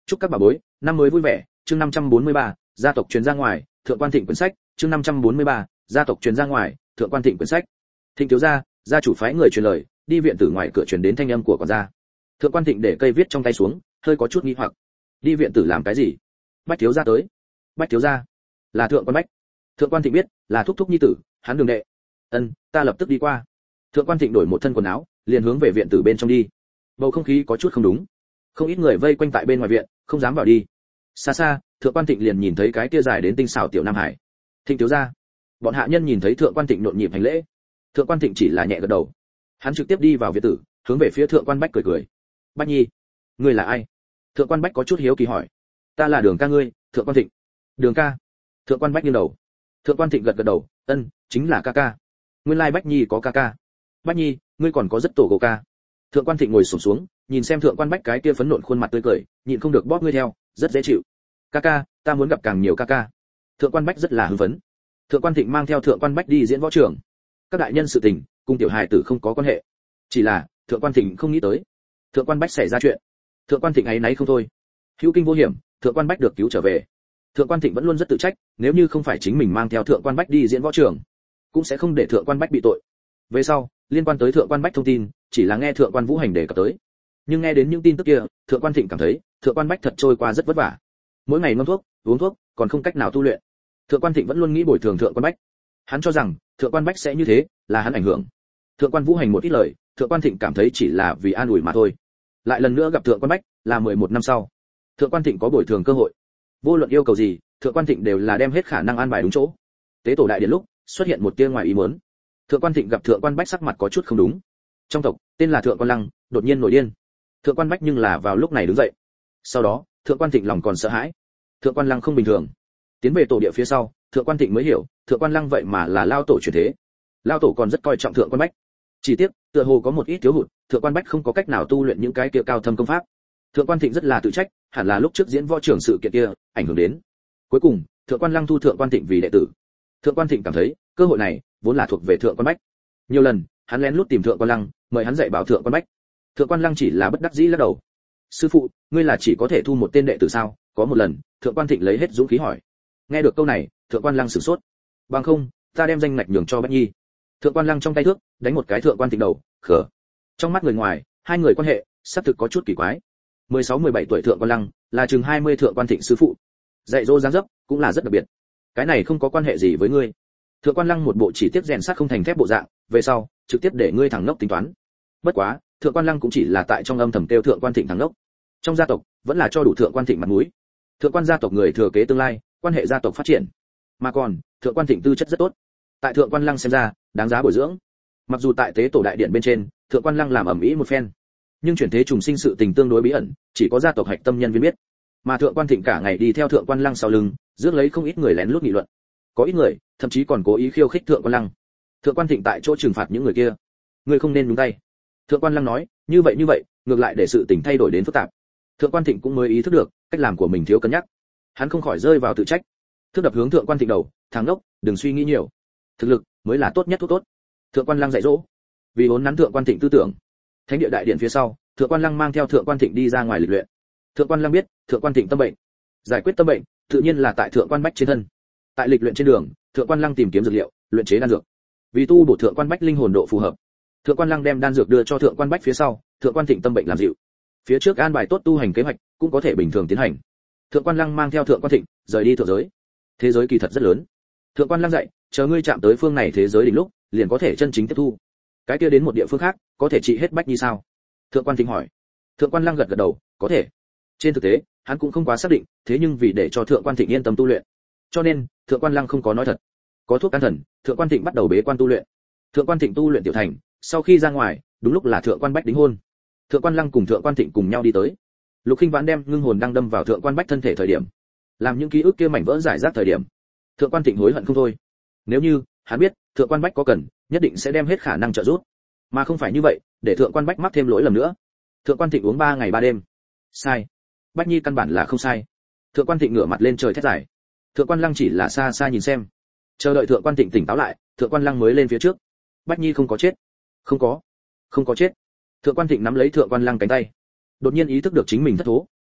[SPEAKER 1] Chúc các bà bối năm mới vui vẻ. Chương 543, gia tộc truyền ra ngoài, thượng quan Thịnh quyển sách. Chương 543, gia tộc truyền ra ngoài, thượng quan Thịnh quyển sách. Thịnh thiếu gia, gia chủ phái người truyền lời, đi viện tử ngoài cửa truyền đến thanh âm của quản gia. Thượng quan Thịnh để cây viết trong tay xuống, hơi có chút nghi hoặc. Đi viện tử làm cái gì? Bách thiếu gia tới. Bách thiếu gia? Là thượng quan Bách. Thượng quan Thịnh biết, là thúc thúc nhi tử, hắn đường đệ. Ân, ta lập tức đi qua. Thượng quan Thịnh đổi một thân quần áo, liền hướng về viện tử bên trong đi. Bầu không khí có chút không đúng, không ít người vây quanh tại bên ngoài viện, không dám vào đi. Xa xa, thượng quan Thịnh liền nhìn thấy cái kia dài đến tinh xảo tiểu nam hải. Thịnh thiếu gia. Bọn hạ nhân nhìn thấy thượng quan Thịnh nhộn nhịp hành lễ. Thượng quan Thịnh chỉ là nhẹ gật đầu. Hắn trực tiếp đi vào viện tử, hướng về phía thượng quan Bách cười cười. Bách nhi, ngươi là ai? Thượng quan Bách có chút hiếu kỳ hỏi. Ta là Đường ca ngươi, thượng quan Thịnh. Đường ca? Thượng quan Bách nghiêng đầu. Thượng quan Thịnh gật gật đầu, ân, chính là ca ca. Nguyên lai Bách nhi có ca ca. Bách nhi, ngươi còn có rất tổ gỗ ca. Thượng quan Thịnh ngồi xổm xuống, nhìn xem thượng quan Bách cái kia phấn nộn khuôn mặt tươi cười, nhịn không được bóp ngươi theo, rất dễ chịu. Ca ca, ta muốn gặp càng nhiều ca ca. Thượng quan Bách rất là hưng phấn. Thượng quan Thịnh mang theo thượng quan Bách đi diễn võ trường. Các đại nhân sự tình, cùng tiểu hài tử không có quan hệ. Chỉ là, thượng quan Thịnh không nghĩ tới, thượng quan Bách xảy ra chuyện. Thượng quan Thịnh ấy nấy không thôi. Hữu kinh vô hiểm, thượng quan Bách được cứu trở về. Thượng quan Thịnh vẫn luôn rất tự trách, nếu như không phải chính mình mang theo thượng quan Bách đi diễn võ trường, cũng sẽ không để thượng quan Bách bị tội. Về sau, liên quan tới thượng quan Bách thông tin, chỉ là nghe thượng quan Vũ Hành đề cập tới. Nhưng nghe đến những tin tức kia, thượng quan Thịnh cảm thấy, thượng quan Bách thật trôi qua rất vất vả. Mỗi ngày ngâm thuốc, uống thuốc, còn không cách nào tu luyện. Thượng quan Thịnh vẫn luôn nghĩ bồi thường thượng quan Bách. Hắn cho rằng, thượng quan Bách sẽ như thế, là hắn ảnh hưởng. Thượng quan Vũ Hành một ít lời, thượng quan Thịnh cảm thấy chỉ là vì an ủi mà thôi. Lại lần nữa gặp thượng quan Bách, là 11 năm sau. Thượng quan Thịnh có bồi thường cơ hội. Vô luận yêu cầu gì, thượng quan Thịnh đều là đem hết khả năng an bài đúng chỗ. Tế tổ đại điện lúc, xuất hiện một tia ngoài ý muốn. Thượng quan Thịnh gặp thượng quan Bách sắc mặt có chút không đúng. Trong tộc, tên là thượng quan Lăng, đột nhiên nổi điên. Thượng quan Bách nhưng là vào lúc này đứng dậy. Sau đó, thượng quan Thịnh lòng còn sợ hãi. Thượng quan Lăng không bình thường. Tiến về tổ địa phía sau, thượng quan Thịnh mới hiểu, thượng quan Lăng vậy mà là lao tổ truyền thế. Lao tổ còn rất coi trọng thượng quan Bách. Chỉ tiếc, tựa hồ có một ít thiếu hụt, thượng quan Bách không có cách nào tu luyện những cái kia cao thâm công pháp. Thượng quan Thịnh rất là tự trách, hẳn là lúc trước diễn võ trưởng sự kiện kia ảnh hưởng đến. Cuối cùng, thượng quan Lăng thu thượng quan Thịnh vì đệ tử. Thượng quan Thịnh cảm thấy, cơ hội này vốn là thuộc về thượng quan Bách. Nhiều lần, hắn lén lút tìm thượng quan Lăng, mời hắn dạy bảo thượng quan Bách. Thượng quan Lăng chỉ là bất đắc dĩ lắc đầu. Sư phụ, ngươi là chỉ có thể thu một tên đệ tử sao? Có một lần, thượng quan Thịnh lấy hết dũng khí hỏi. Nghe được câu này, thượng quan Lăng sửng sốt. Bằng không, ta đem danh ngạch nhường cho Bách nhi. Thượng quan Lăng trong tay thước, đánh một cái thượng quan Thịnh đầu, khở. Trong mắt người ngoài, hai người quan hệ xác thực có chút kỳ quái. 16-17 tuổi thượng quan Lăng, là chừng 20 thượng quan Thịnh sư phụ. Dạy dỗ dáng dấp cũng là rất đặc biệt. Cái này không có quan hệ gì với ngươi. Thượng quan Lăng một bộ chỉ tiếp rèn sắt không thành thép bộ dạng, về sau, trực tiếp để ngươi thằng ngốc tính toán. Bất quá, thượng quan Lăng cũng chỉ là tại trong âm thầm kêu thượng quan Thịnh thằng ngốc. Trong gia tộc, vẫn là cho đủ thượng quan Thịnh mặt mũi. Thượng quan gia tộc người thừa kế tương lai, quan hệ gia tộc phát triển. Mà còn, thượng quan Thịnh tư chất rất tốt. Tại thượng quan Lăng xem ra, đáng giá bồi dưỡng. Mặc dù tại tế tổ đại điện bên trên, thượng quan Lăng làm ẩm ĩ một phen, nhưng chuyển thế trùng sinh sự tình tương đối bí ẩn, chỉ có gia tộc hạch tâm nhân viên biết. Mà thượng quan Thịnh cả ngày đi theo thượng quan Lăng sau lưng, rước lấy không ít người lén lút nghị luận. Có ít người, thậm chí còn cố ý khiêu khích thượng quan Lăng. Thượng quan Thịnh tại chỗ trừng phạt những người kia. Ngươi không nên nhúng tay. Thượng quan Lăng nói, như vậy, ngược lại để sự tình thay đổi đến phức tạp. Thượng quan Thịnh cũng mới ý thức được, cách làm của mình thiếu cân nhắc. Hắn không khỏi rơi vào tự trách. Thước đập hướng thượng quan Thịnh đầu, thằng ngốc, đừng suy nghĩ nhiều. Thực lực mới là tốt nhất thuốc tốt. Thượng quan Lăng dạy dỗ. Vì vốn nắn thượng quan Thịnh tư tưởng. Thánh địa đại điện phía sau, thượng quan Lăng mang theo thượng quan Thịnh đi ra ngoài lịch luyện. Thượng quan Lăng biết, thượng quan Thịnh tâm bệnh. Giải quyết tâm bệnh, tự nhiên là tại thượng quan Bách trên thân. Tại lịch luyện trên đường, thượng quan Lăng tìm kiếm dược liệu, luyện chế đan dược. Vì tu bổ thượng quan Bách linh hồn độ phù hợp, thượng quan Lăng đem đan dược đưa cho thượng quan Bách phía sau, thượng quan Thịnh tâm bệnh làm dịu. Phía trước an bài tốt tu hành kế hoạch, cũng có thể bình thường tiến hành. Thượng quan Lăng mang theo thượng quan Thịnh rời đi thượng giới. Thế giới kỳ thật rất lớn. Thượng quan Lăng dạy, chờ ngươi chạm tới phương này thế giới đỉnh lúc, liền có thể chân chính tiếp thu. Cái kia đến một địa phương khác, có thể trị hết Bách nhi sao? Thượng quan Thịnh hỏi. Thượng quan Lăng gật gật đầu, có thể. Trên thực tế, hắn cũng không quá xác định, thế nhưng vì để cho thượng quan Thịnh yên tâm tu luyện, cho nên thượng quan Lăng không có nói thật. Có thuốc can thần, thượng quan Thịnh bắt đầu bế quan tu luyện. Thượng quan Thịnh tu luyện tiểu thành, sau khi ra ngoài, đúng lúc là thượng quan Bách đính hôn. Thượng quan Lăng cùng thượng quan Thịnh cùng nhau đi tới. Lục Khinh Vãn đem ngưng hồn đang đâm vào thượng quan Bách thân thể thời điểm, làm những ký ức kia mảnh vỡ giải rác thời điểm, thượng quan Thịnh hối hận không thôi. Nếu như hắn biết thượng quan Bách có cần, nhất định sẽ đem hết khả năng trợ giúp, mà không phải như vậy, để thượng quan Bách mắc thêm lỗi lầm nữa. Thượng quan Thịnh uống 3 ngày 3 đêm. Sai. Bách nhi căn bản là không sai. Thượng quan Thịnh ngửa mặt lên trời thét giải. Thượng quan Lăng chỉ là xa xa nhìn xem, chờ đợi thượng quan Thịnh tỉnh táo lại, thượng quan Lăng mới lên phía trước. Bách nhi không có chết. Không có chết. Thượng quan Thịnh nắm lấy thượng quan Lăng cánh tay, đột nhiên ý thức được chính mình thất thố,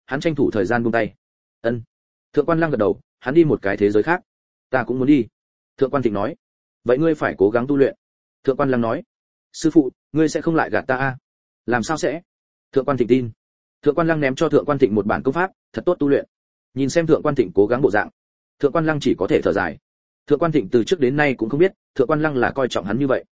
[SPEAKER 1] hắn tranh thủ thời gian buông tay. Ân. Thượng quan Lăng gật đầu, hắn đi một cái thế giới khác. Ta cũng muốn đi. Thượng quan Thịnh nói. Vậy ngươi phải cố gắng tu luyện. Thượng quan Lăng nói. Sư phụ, ngươi sẽ không lại gạt ta à? Làm sao sẽ? Thượng quan Thịnh tin. Thượng quan Lăng ném cho Thượng quan Thịnh một bản công pháp, thật tốt tu luyện. Nhìn xem Thượng quan Thịnh cố gắng bộ dạng, Thượng quan Lăng chỉ có thể thở dài. Thượng quan Thịnh từ trước đến nay cũng không biết, Thượng quan Lăng là coi trọng hắn như vậy.